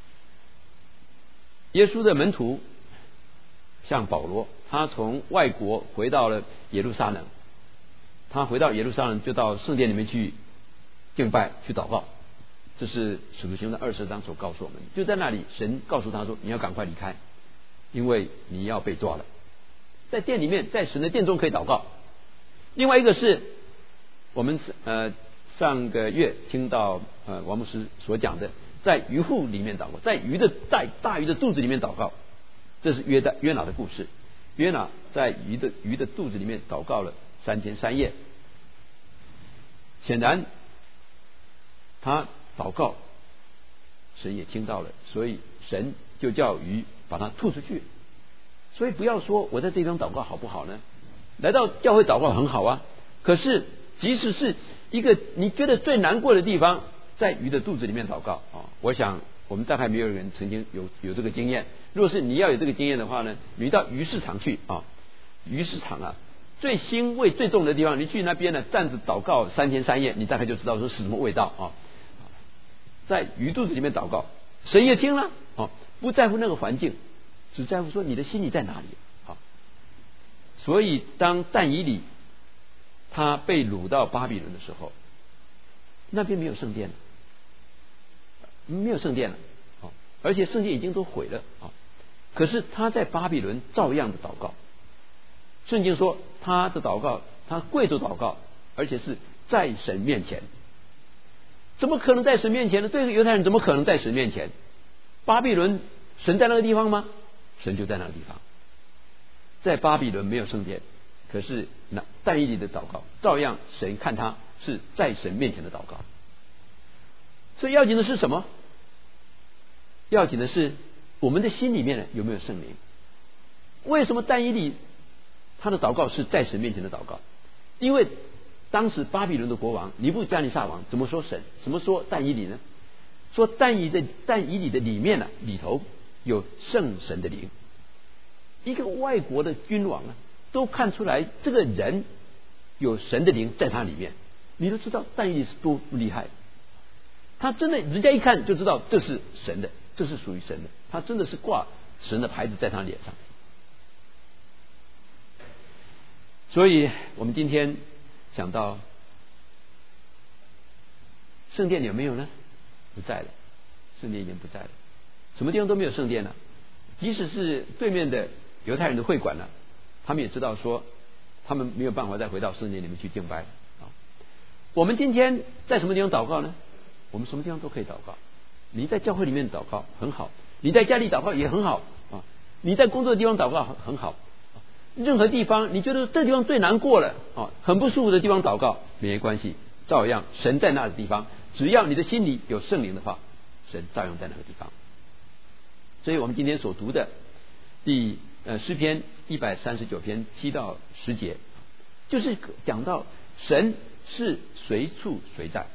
耶稣的门徒像保罗，他从外国回到了耶路撒冷，他回到耶路撒冷就到圣殿里面去敬拜去祷告。这是使徒行传二十章所告诉我们。就在那里，神告诉他说：你要赶快离开，因为你要被抓了。在殿里面，在神的殿中可以祷告。另外一个是我们呃上个月听到呃王牧师所讲的，在鱼腹里面祷告，在鱼的在大鱼的肚子里面祷告。这是约的约拿的故事。约拿在鱼的鱼的肚子里面祷告了三天三夜，显然他祷告，神也听到了，所以神就叫鱼把它吐出去。所以不要说我在这地方祷告好不好呢？来到教会祷告很好啊，可是即使是一个你觉得最难过的地方，在鱼的肚子里面祷告啊！我想我们大概没有人曾经有有这个经验。如果是你要有这个经验的话呢，你到鱼市场去啊，鱼市场啊，最腥味最重的地方，你去那边呢站着祷告三天三夜，你大概就知道说是什么味道啊。在鱼肚子里面祷告，神也听了啊，不在乎那个环境，只在乎说你的心里在哪里啊。所以当但以理他被掳到巴比伦的时候，那边没有圣殿了，没有圣殿了，而且圣殿已经都毁了啊。可是他在巴比伦照样的祷告，圣经说他的祷告，他跪着祷告，而且是在神面前。怎么可能在神面前呢？对犹太人怎么可能在神面前？巴比伦神在那个地方吗？神就在那个地方。在巴比伦没有圣殿，可是那但以理的祷告照样神看他是在神面前的祷告。所以要紧的是什么？要紧的是我们的心里面有没有圣灵。为什么但以理他的祷告是在神面前的祷告？因为当时巴比伦的国王尼布加尼撒王怎么说神，怎么说但以理呢？说但以的但以理的里面呢、啊、里头有圣神的灵。一个外国的君王啊，都看出来这个人有神的灵在他里面，你都知道但以理是多厉害。他真的人家一看就知道这是神的，这是属于神的，他真的是挂神的牌子在他脸上。所以我们今天想到圣殿有没有呢？不在了，圣殿已经不在了，什么地方都没有圣殿了。即使是对面的犹太人的会馆呢，他们也知道说他们没有办法再回到圣殿里面去敬拜啊。我们今天在什么地方祷告呢？我们什么地方都可以祷告。你在教会里面祷告很好，你在家里祷告也很好啊，你在工作的地方祷告很好。任何地方你觉得这地方最难过了啊，很不舒服的地方祷告没关系，照样神在那个地方，只要你的心里有圣灵的话，神照样在那个地方。所以我们今天所读的第呃诗篇一百三十九篇七到十节，就是讲到神是随处随在。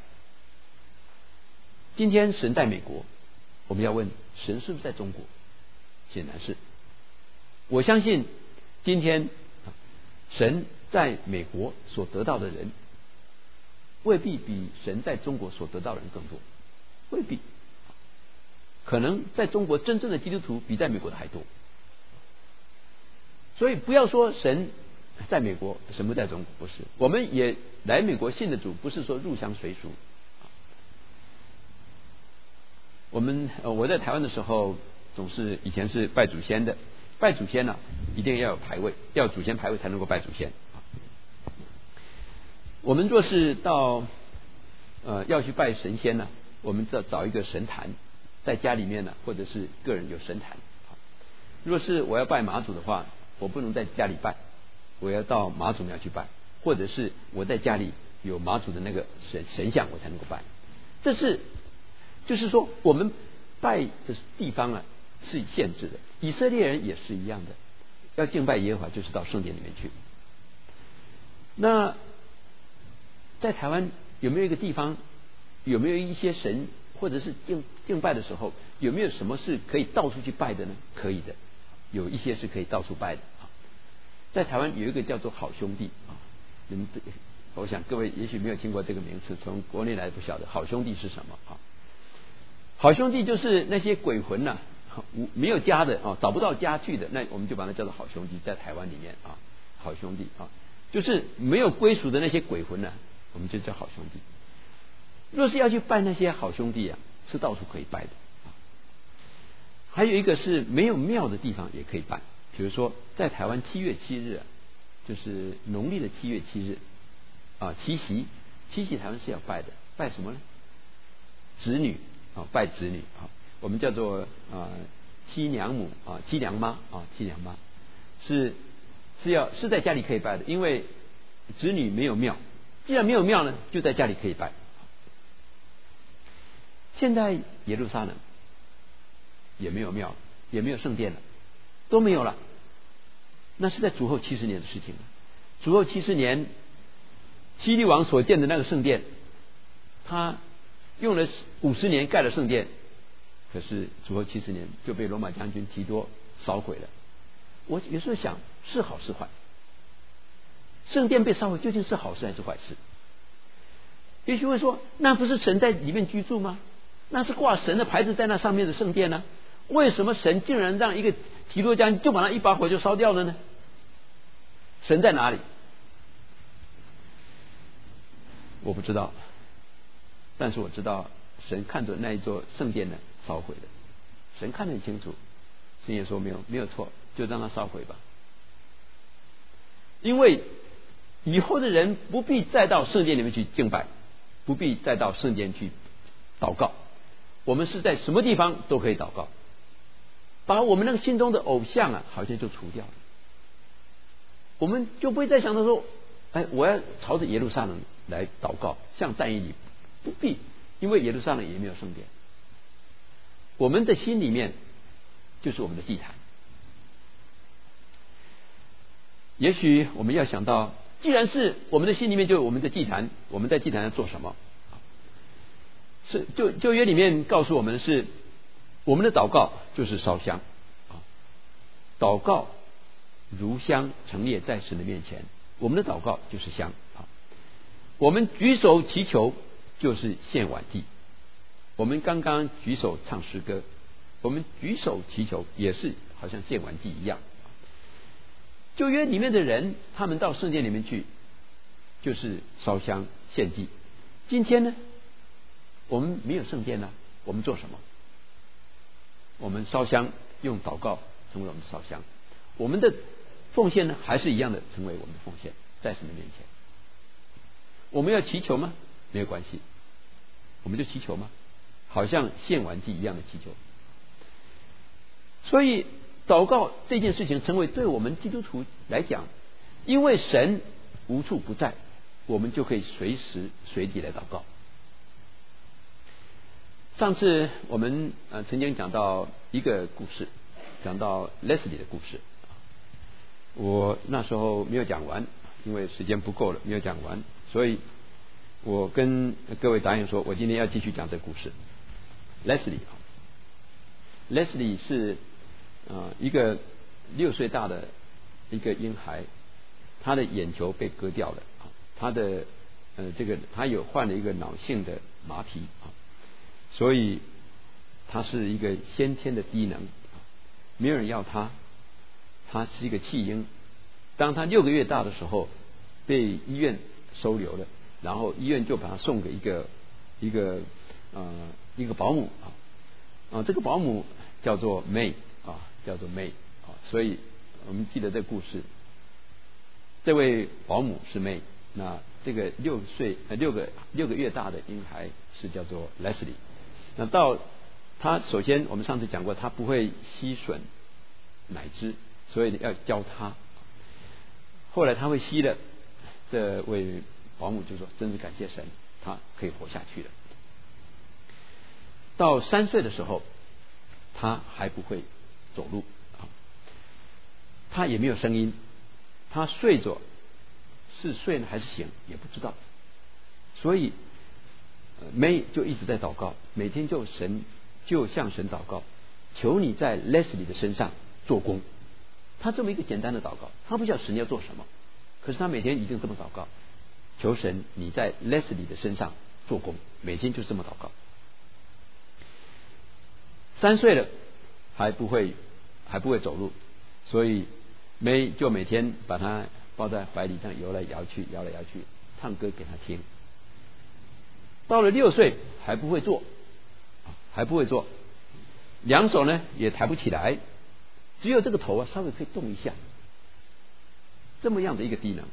今天神在美国，我们要问神是不是在中国？显然是。我相信今天神在美国所得到的人，未必比神在中国所得到的人更多，未必。可能在中国真正的基督徒比在美国的还多。所以不要说神在美国，神不在中国，不是。我们也来美国信的主，不是说入乡随俗。我们我在台湾的时候，总是以前是拜祖先的，拜祖先呢、啊，一定要有牌位，要有祖先牌位才能够拜祖先。我们若是到呃要去拜神仙呢、啊，我们要找一个神坛，在家里面呢，或者是个人有神坛。若是我要拜妈祖的话，我不能在家里拜，我要到妈祖庙去拜，或者是我在家里有妈祖的那个神神像，我才能够拜。这是。就是说我们拜的地方啊是有限制的，以色列人也是一样的，要敬拜耶和华就是到圣殿里面去。那在台湾有没有一个地方，有没有一些神或者是敬敬拜的时候，有没有什么是可以到处去拜的呢？可以的，有一些是可以到处拜的。在台湾有一个叫做好兄弟啊，你们我想各位也许没有听过这个名词，从国内来不晓得好兄弟是什么啊。好兄弟就是那些鬼魂呐、啊，没有家的啊，找不到家去的，那我们就把它叫做好兄弟。在台湾里面啊，好兄弟啊，就是没有归属的那些鬼魂呢、啊，我们就叫好兄弟。若是要去拜那些好兄弟啊，是到处可以拜的。还有一个是没有庙的地方也可以拜，比如说在台湾七月七日、啊，就是农历的七月七日啊，七夕，七夕台湾是要拜的，拜什么呢？子女。啊，拜子女啊，我们叫做啊七娘母啊，七娘妈啊，七娘妈是是要是在家里可以拜的，因为子女没有庙，既然没有庙呢，就在家里可以拜。现在耶路撒冷也没有庙，也没有圣殿了，都没有了。那是在主后七十年的事情了。主后七十年， 希律王所建的那个圣殿，他用了五十年盖了圣殿，可是主后七十年就被罗马将军提多烧毁了。我有时候想，是好是坏？圣殿被烧毁究竟是好事还是坏事？也许会说，那不是神在里面居住吗？那是挂神的牌子在那上面的圣殿呢？为什么神竟然让一个提多将军就把那一把火就烧掉了呢？神在哪里？我不知道，但是我知道神看着那一座圣殿呢烧毁了，神看得很清楚，神也说没有没有错，就让它烧毁吧。因为以后的人不必再到圣殿里面去敬拜，不必再到圣殿去祷告，我们是在什么地方都可以祷告，把我们那个心中的偶像啊，好像就除掉了。我们就不会再想到说，哎，我要朝着耶路撒冷来祷告，像但以理，不必，因为耶路撒冷也没有圣殿。我们的心里面就是我们的祭坛。也许我们要想到，既然是我们的心里面就有我们的祭坛，我们在祭坛上做什么？是就旧约里面告诉我们的是，我们的祷告就是烧香，祷告如香陈列在神的面前，我们的祷告就是香。我们举手祈求就是献晚祭，我们刚刚举手唱诗歌，我们举手祈求也是好像献晚祭一样。旧约里面的人，他们到圣殿里面去就是烧香献祭。今天呢，我们没有圣殿了，我们做什么？我们烧香，用祷告成为我们的烧香。我们的奉献呢，还是一样的成为我们的奉献，在神的面前。我们要祈求吗？没有关系，我们就祈求吗？好像献完祭一样的祈求。所以祷告这件事情成为对我们基督徒来讲，因为神无处不在，我们就可以随时随地来祷告。上次我们呃曾经讲到一个故事，讲到 Leslie 的故事，我那时候没有讲完，因为时间不够了，没有讲完，所以我跟各位答应说，我今天要继续讲这个故事。Leslie Leslie 是呃一个六岁大的一个婴孩，他的眼球被割掉了，他的呃这个他有患了一个脑性的麻痹啊。所以他是一个先天的低能，没有人要他，他是一个弃婴。当他六个月大的时候，被医院收留了，然后医院就把他送给一个一个呃一个保姆啊啊，这个保姆叫做 May 啊，叫做 May 啊，所以我们记得这个故事，这位保姆是 May， 那这个六岁呃六个六个月大的婴孩是叫做 Leslie。那到他首先我们上次讲过，他不会吸吮奶汁，所以要教他。后来他会吸了，这位保姆就说：“真是感谢神，他可以活下去了。”到三岁的时候，他还不会走路啊，他也没有声音，他睡着是睡呢还是醒也不知道，所以May 就一直在祷告，每天就神就向神祷告，求你在 Leslie 的身上做工。他这么一个简单的祷告，他不知道神要做什么，可是他每天一定这么祷告，求神你在 Leslie 的身上做工，每天就这么祷告。三岁了还不会还不会走路，所以 May 就每天把他抱在怀里，这样摇来摇去摇来摇去，唱歌给他听。到了六岁还不会坐，还不会坐，两手呢也抬不起来，只有这个头啊稍微可以动一下，这么样的一个低能。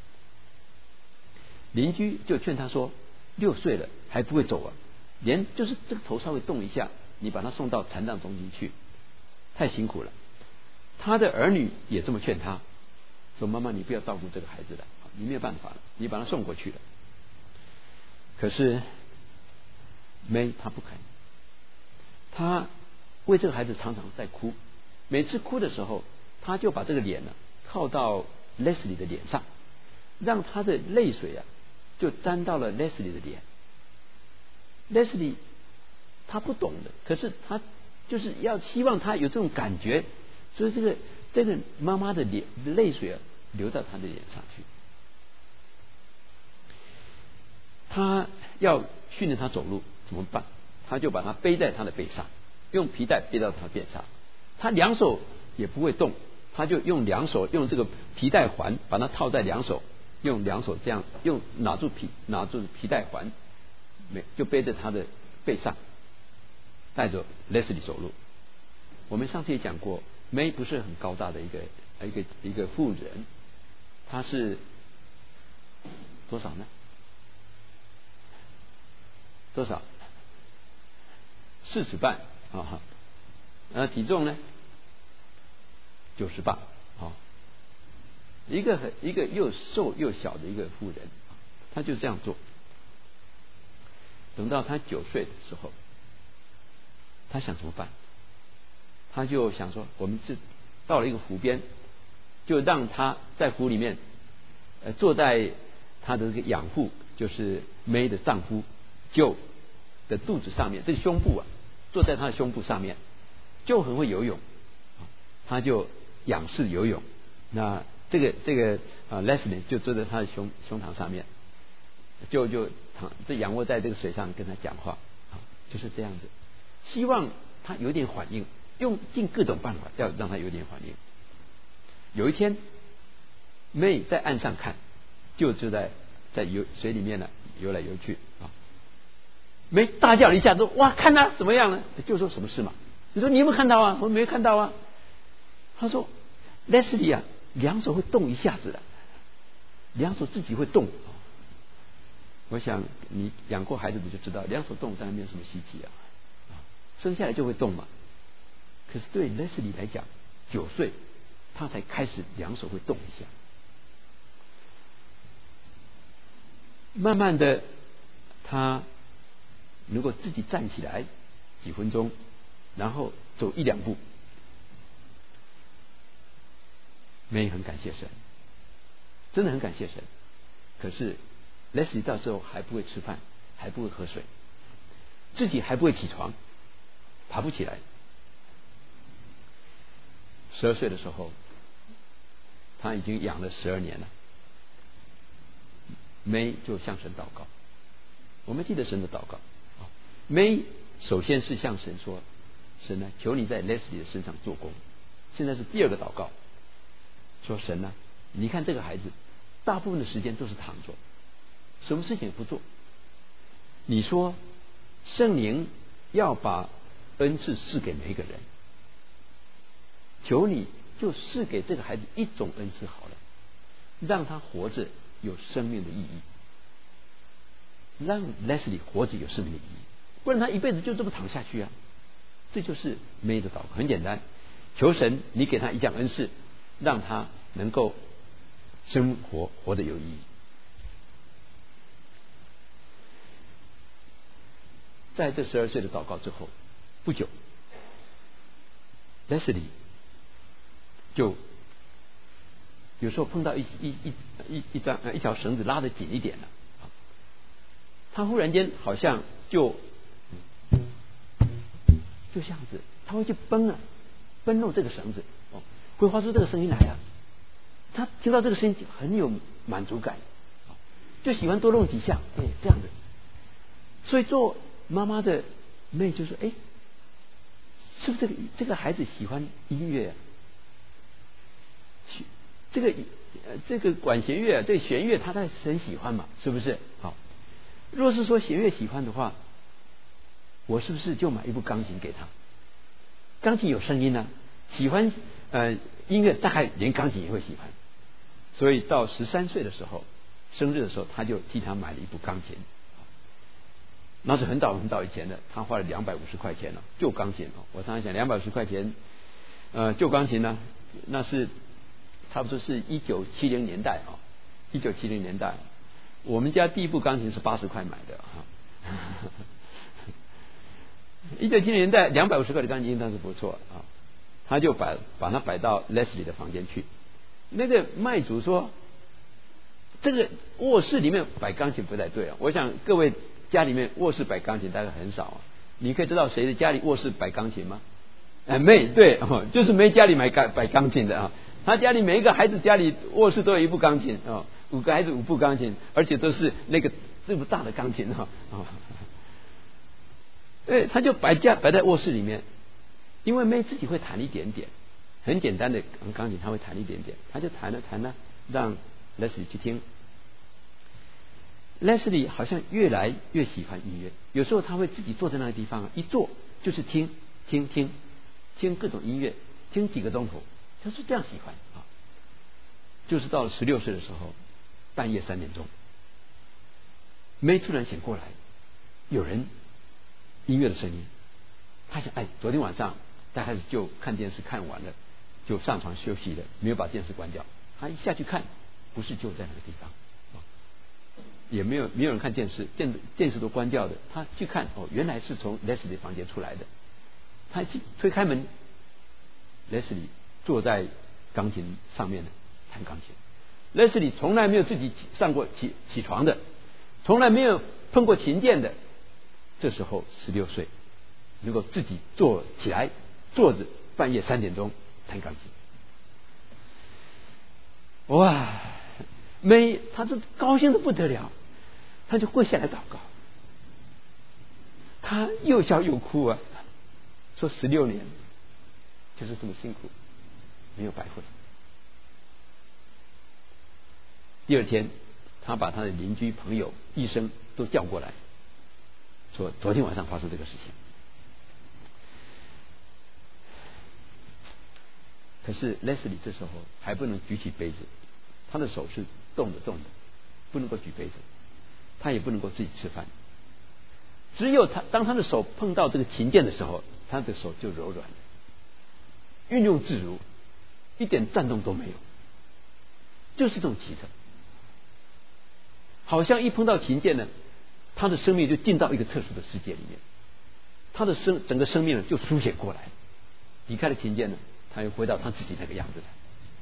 邻居就劝他说：“六岁了还不会走啊，连就是这个头稍微动一下，你把他送到残障中心去，太辛苦了。”他的儿女也这么劝他，说：“妈妈，你不要照顾这个孩子了，你没有办法了，你把他送过去了。”可是 May 他不肯，他为这个孩子常常在哭，每次哭的时候，他就把这个脸呢靠到 Leslie 的脸上，让他的泪水啊就沾到了 Leslie 的脸。Leslie 他不懂的，可是他就是要希望他有这种感觉，所以这个这个妈妈的脸泪水啊流到他的脸上去。他要训练他走路怎么办？他就把他背在他的背上，用皮带背到他背上，他两手也不会动，他就用两手用这个皮带环把它套在两手，用两手这样用拿住皮拿住皮带环，没就背着他的背上，带着 Leslie 走路。我们上次也讲过，May 不是很高大的一个一个一个妇人，她是多少呢？多少？四尺半啊，呃，体重呢？九十磅啊，一个很一个又瘦又小的一个妇人，她就这样做。等到她九岁的时候，她想怎么办？她就想说，我们是到了一个湖边，就让她在湖里面，呃，坐在她的这个养父，就是 May 的丈夫就的肚子上面，这个胸部啊，坐在他的胸部上面，就很会游泳，他就仰视游泳。那这个这个啊 Leslie 就坐在他的胸胸膛上面，就就躺这仰卧在这个水上跟他讲话啊，就是这样子，希望他有点反应，用尽各种办法要让他有点反应。有一天 May 在岸上看，就就在在游水里面呢游来游去啊。May 大叫了一下，说：“哇，看他怎么样了？”就说什么事嘛？你说你有没有看到啊？我没看到啊。他说 ：“Leslie 啊，两手会动一下子的，两手自己会动。”我想你养过孩子的就知道，两手动当然没有什么稀奇啊，生下来就会动嘛。可是对 Leslie 来讲，九岁他才开始两手会动一下，慢慢的他如果自己站起来几分钟，然后走一两步，May很感谢神，真的很感谢神。可是 Leslie 到时候还不会吃饭，还不会喝水，自己还不会起床，爬不起来。十二岁的时候，他已经养了十二年了。May 就向神祷告，我们记得神的祷告。May 首先是向神说：“神呢，求你在 Leslie 的身上做工。”现在是第二个祷告，说：“神呢，你看这个孩子，大部分的时间都是躺着，什么事情也不做。你说圣灵要把恩赐赐给每一个人，求你就赐给这个孩子一种恩赐好了，让他活着有生命的意义，让 Leslie 活着有生命的意义。不然他一辈子就这么躺下去啊！”这就是 May 的祷告，很简单，求神你给他一项恩赐，让他能够生活活得有意义。在这十二岁的祷告之后不久， Leslie 就有时候碰到一一一一一张一条绳子拉得紧一点了，他忽然间好像就就这样子，他会去绷啊，绷弄这个绳子，哦，会发出这个声音来啊。他听到这个声音很有满足感，就喜欢多弄几下，对，这样子。所以做妈妈的妹就说：“哎，是不是这个这个孩子喜欢音乐啊？这个呃这个管弦乐，这个弦乐他他很喜欢嘛，是不是？好，若是说弦乐喜欢的话，我是不是就买一部钢琴给他？钢琴有声音呢、啊，喜欢呃音乐，大概连钢琴也会喜欢。所以到十三岁的时候，生日的时候，他就替他买了一部钢琴。那是很早很早以前的，他花了两百五十块钱了，旧钢琴哦。我常常想，两百五十块钱，呃，旧钢琴呢，那是差不多是一九七零年代啊，一九七零年代，我们家第一部钢琴是八十块买的哈。一九七零年代两百五十块的钢琴当时不错啊，他就把把它摆到 Leslie 的房间去。那个卖主说：“ 这个卧室里面摆钢琴不太对啊。我想各位家里面卧室摆钢琴大概很少啊。你可以知道谁的家里卧室摆钢琴吗？哎，妹，对，哦，就是妹家里买钢摆钢琴的啊。他家里每一个孩子家里卧室都有一部钢琴啊，五个孩子五部钢琴，而且都是那个这么大的钢琴哈啊。对，他就摆架摆在卧室里面，因为妹自己会弹一点点，很简单的钢琴，他会弹一点点，他就弹了弹了，让 Leslie 去听。Leslie 好像越来越喜欢音乐，有时候他会自己坐在那个地方，一坐就是听听听听各种音乐，听几个钟头，他是这样喜欢啊。就是到了十六岁的时候，半夜三点钟，妹突然醒过来，有人音乐的声音，他想，哎，昨天晚上他开始就看电视看完了，就上床休息了，没有把电视关掉。他一下去看，不是就在那个地方。也没有没有人看电视，电电视都关掉的。他去看，哦，原来是从 Leslie 房间出来的。他去推开门 ，Leslie 坐在钢琴上面弹钢琴。Leslie 从来没有自己上过起起床的，从来没有碰过琴键的。这时候十六岁，能够自己坐起来，坐着半夜三点钟弹钢琴。哇！妹，他这高兴的不得了，他就跪下来祷告，他又笑又哭啊，说十六年就是这么辛苦，没有白费。第二天，他把他的邻居、朋友、医生都叫过来，说昨天晚上发生这个事情。可是 Leslie 这时候还不能举起杯子，他的手是动的动的，不能够举杯子，他也不能够自己吃饭。只有他当他的手碰到这个琴键的时候，他的手就柔软了，运用自如，一点颤动都没有，就是这种奇特。好像一碰到琴键呢，他的生命就进到一个特殊的世界里面，他的生整个生命呢就书写过来，离开了琴键呢，他又回到他自己那个样子来。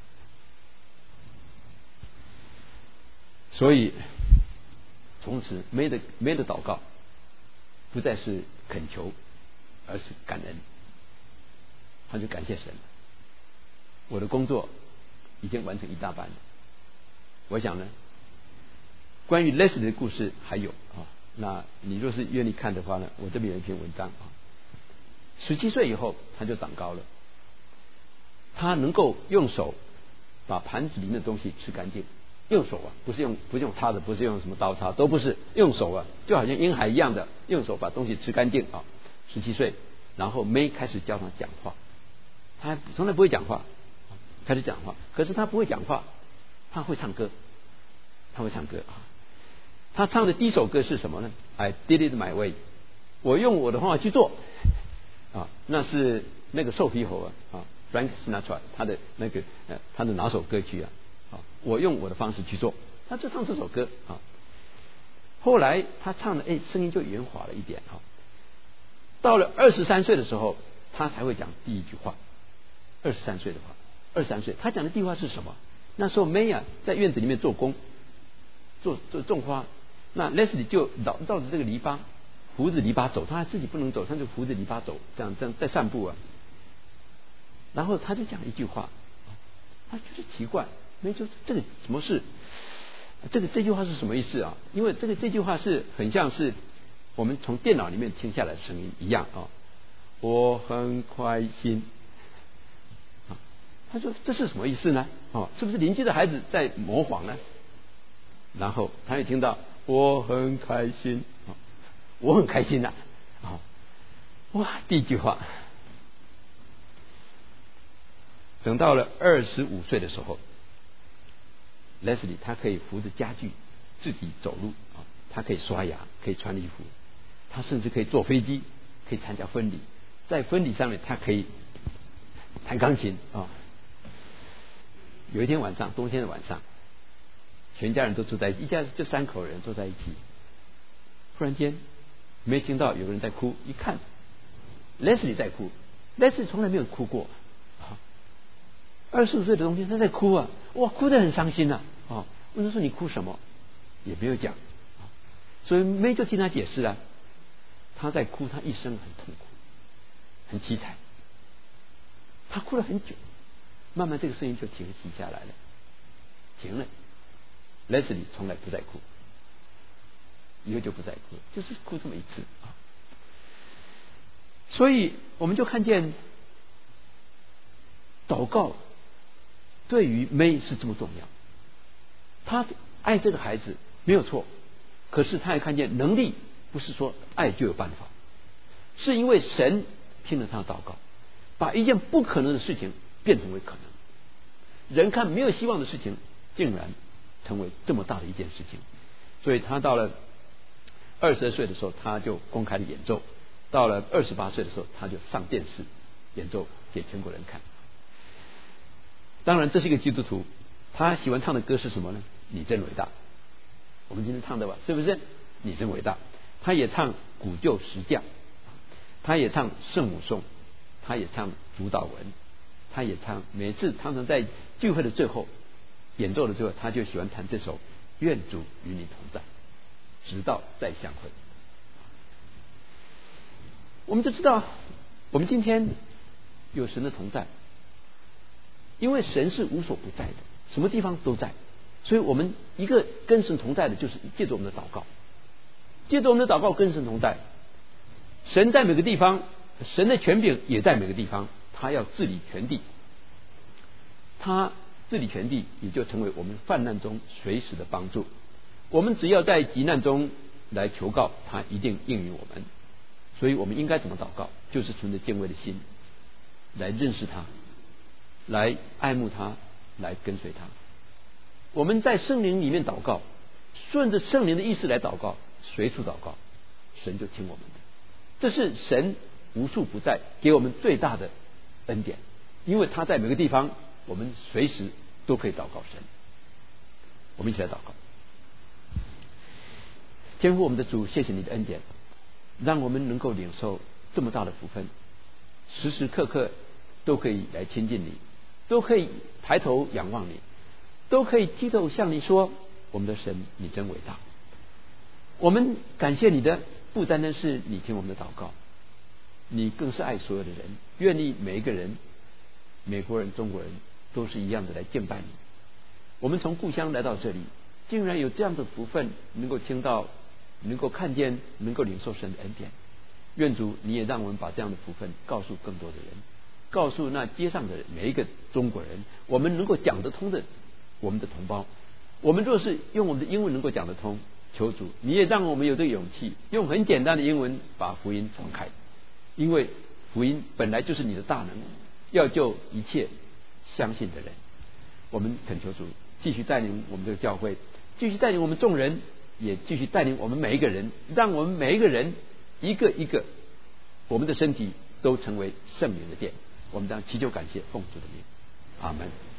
所以从此没的没的祷告不再是恳求，而是感恩。他就感谢神了，我的工作已经完成一大半了。我想呢，关于 Leslie 的故事还有啊，那你若是愿意看的话呢，我这边有一篇文章啊。十七岁以后他就长高了，他能够用手把盘子里面的东西吃干净。用手啊，不是用不是用叉子，不是用什么刀叉，都不是，用手啊，就好像婴孩一样的，用手把东西吃干净啊。十七岁，然后妹开始教他讲话，他从来不会讲话，开始讲话，可是他不会讲话，他会唱歌，他会唱歌啊。他唱的第一首歌是什么呢 ？I did it my way， 我用我的方法去做啊，那是那个瘦皮猴啊啊 ，Frank Sinatra 他的那个呃他的哪首歌曲啊？我用我的方式去做，他就唱这首歌啊。后来他唱的，哎，声音就圆滑了一点啊。到了二十三岁的时候，他才会讲第一句话。二十三岁的话，二十三岁，他讲的第一句话是什么？那时候 May 啊在院子里面做工，做做种花。那 Leslie 就绕绕着这个篱笆，胡子篱笆走，他自己不能走，他就胡子篱笆走，这样这样在散步啊。然后他就讲一句话，他觉得奇怪。没就这个什么事？这个这句话是什么意思啊？因为这个这句话是很像是我们从电脑里面听下来的声音一样啊。我很开心啊。他说这是什么意思呢？哦，是不是邻居的孩子在模仿呢？然后他也听到我很开心啊，我很开心呐啊！哇，第一句话。等到了二十五岁的时候。Leslie 他可以扶着家具自己走路啊，他可以刷牙，可以穿衣服，他甚至可以坐飞机，可以参加婚礼，在婚礼上面他可以弹钢琴啊。有一天晚上，冬天的晚上，全家人都住在一起，一家就三口人坐在一起，忽然间没听到有人在哭，一看 Leslie 在哭 ，Leslie 从来没有哭过啊。二十五岁的冬天他在哭啊，哇，哭得很伤心啊。哦， 问他说你哭什么？也没有讲，所以梅就听他解释啊，他在哭，他一生很痛苦，很凄惨，他哭了很久，慢慢这个声音就停息下来了，停了。Leslie 从来不再哭，以后就不再哭，就是哭这么一次啊。所以我们就看见祷告对于 May 是这么重要，他爱这个孩子没有错，可是他也看见能力不是说爱就有办法，是因为神听了他的祷告，把一件不可能的事情变成为可能，人看没有希望的事情竟然成为这么大的一件事情。所以他到了二十二岁的时候，他就公开的演奏，到了二十八岁的时候，他就上电视演奏给全国人看。当然这是一个基督徒，他喜欢唱的歌是什么呢？你真伟大，我们今天唱的吧，是不是？你真伟大。他也唱古旧石匠，他也唱圣母颂，他也唱主祷文，他也唱，每次常常在聚会的最后演奏的最后，他就喜欢弹这首愿主与你同在，直到再相会。我们就知道我们今天有神的同在，因为神是无所不在的，什么地方都在，所以我们一个跟神同在的就是借着我们的祷告，借着我们的祷告跟神同在。神在每个地方，神的权柄也在每个地方，他要治理全地，他治理全地也就成为我们患难中随时的帮助。我们只要在急难中来求告，他一定应允我们。所以我们应该怎么祷告？就是存着敬畏的心来认识他，来爱慕他，来跟随他。我们在圣灵里面祷告，顺着圣灵的意思来祷告，随处祷告，神就听我们的。这是神无处不在给我们最大的恩典，因为他在每个地方，我们随时都可以祷告神。我们一起来祷告。天父我们的主，谢谢你的恩典，让我们能够领受这么大的福分，时时刻刻都可以来亲近你，都可以抬头仰望你，都可以低头向你说，我们的神你真伟大。我们感谢你的不单单是你听我们的祷告，你更是爱所有的人，愿意每一个人，美国人中国人都是一样的来敬拜你。我们从故乡来到这里，竟然有这样的福分，能够听到，能够看见，能够领受神的恩典。愿主你也让我们把这样的福分告诉更多的人，告诉那街上的每一个中国人，我们能够讲得通的我们的同胞。我们若是用我们的英文能够讲得通，求主你也让我们有这个勇气，用很简单的英文把福音传开，因为福音本来就是你的大能，要救一切相信的人。我们恳求主继续带领我们这个教会，继续带领我们众人，也继续带领我们每一个人，让我们每一个人一个一个，我们的身体都成为圣灵的殿。我们将祈求感谢奉主的名，阿门。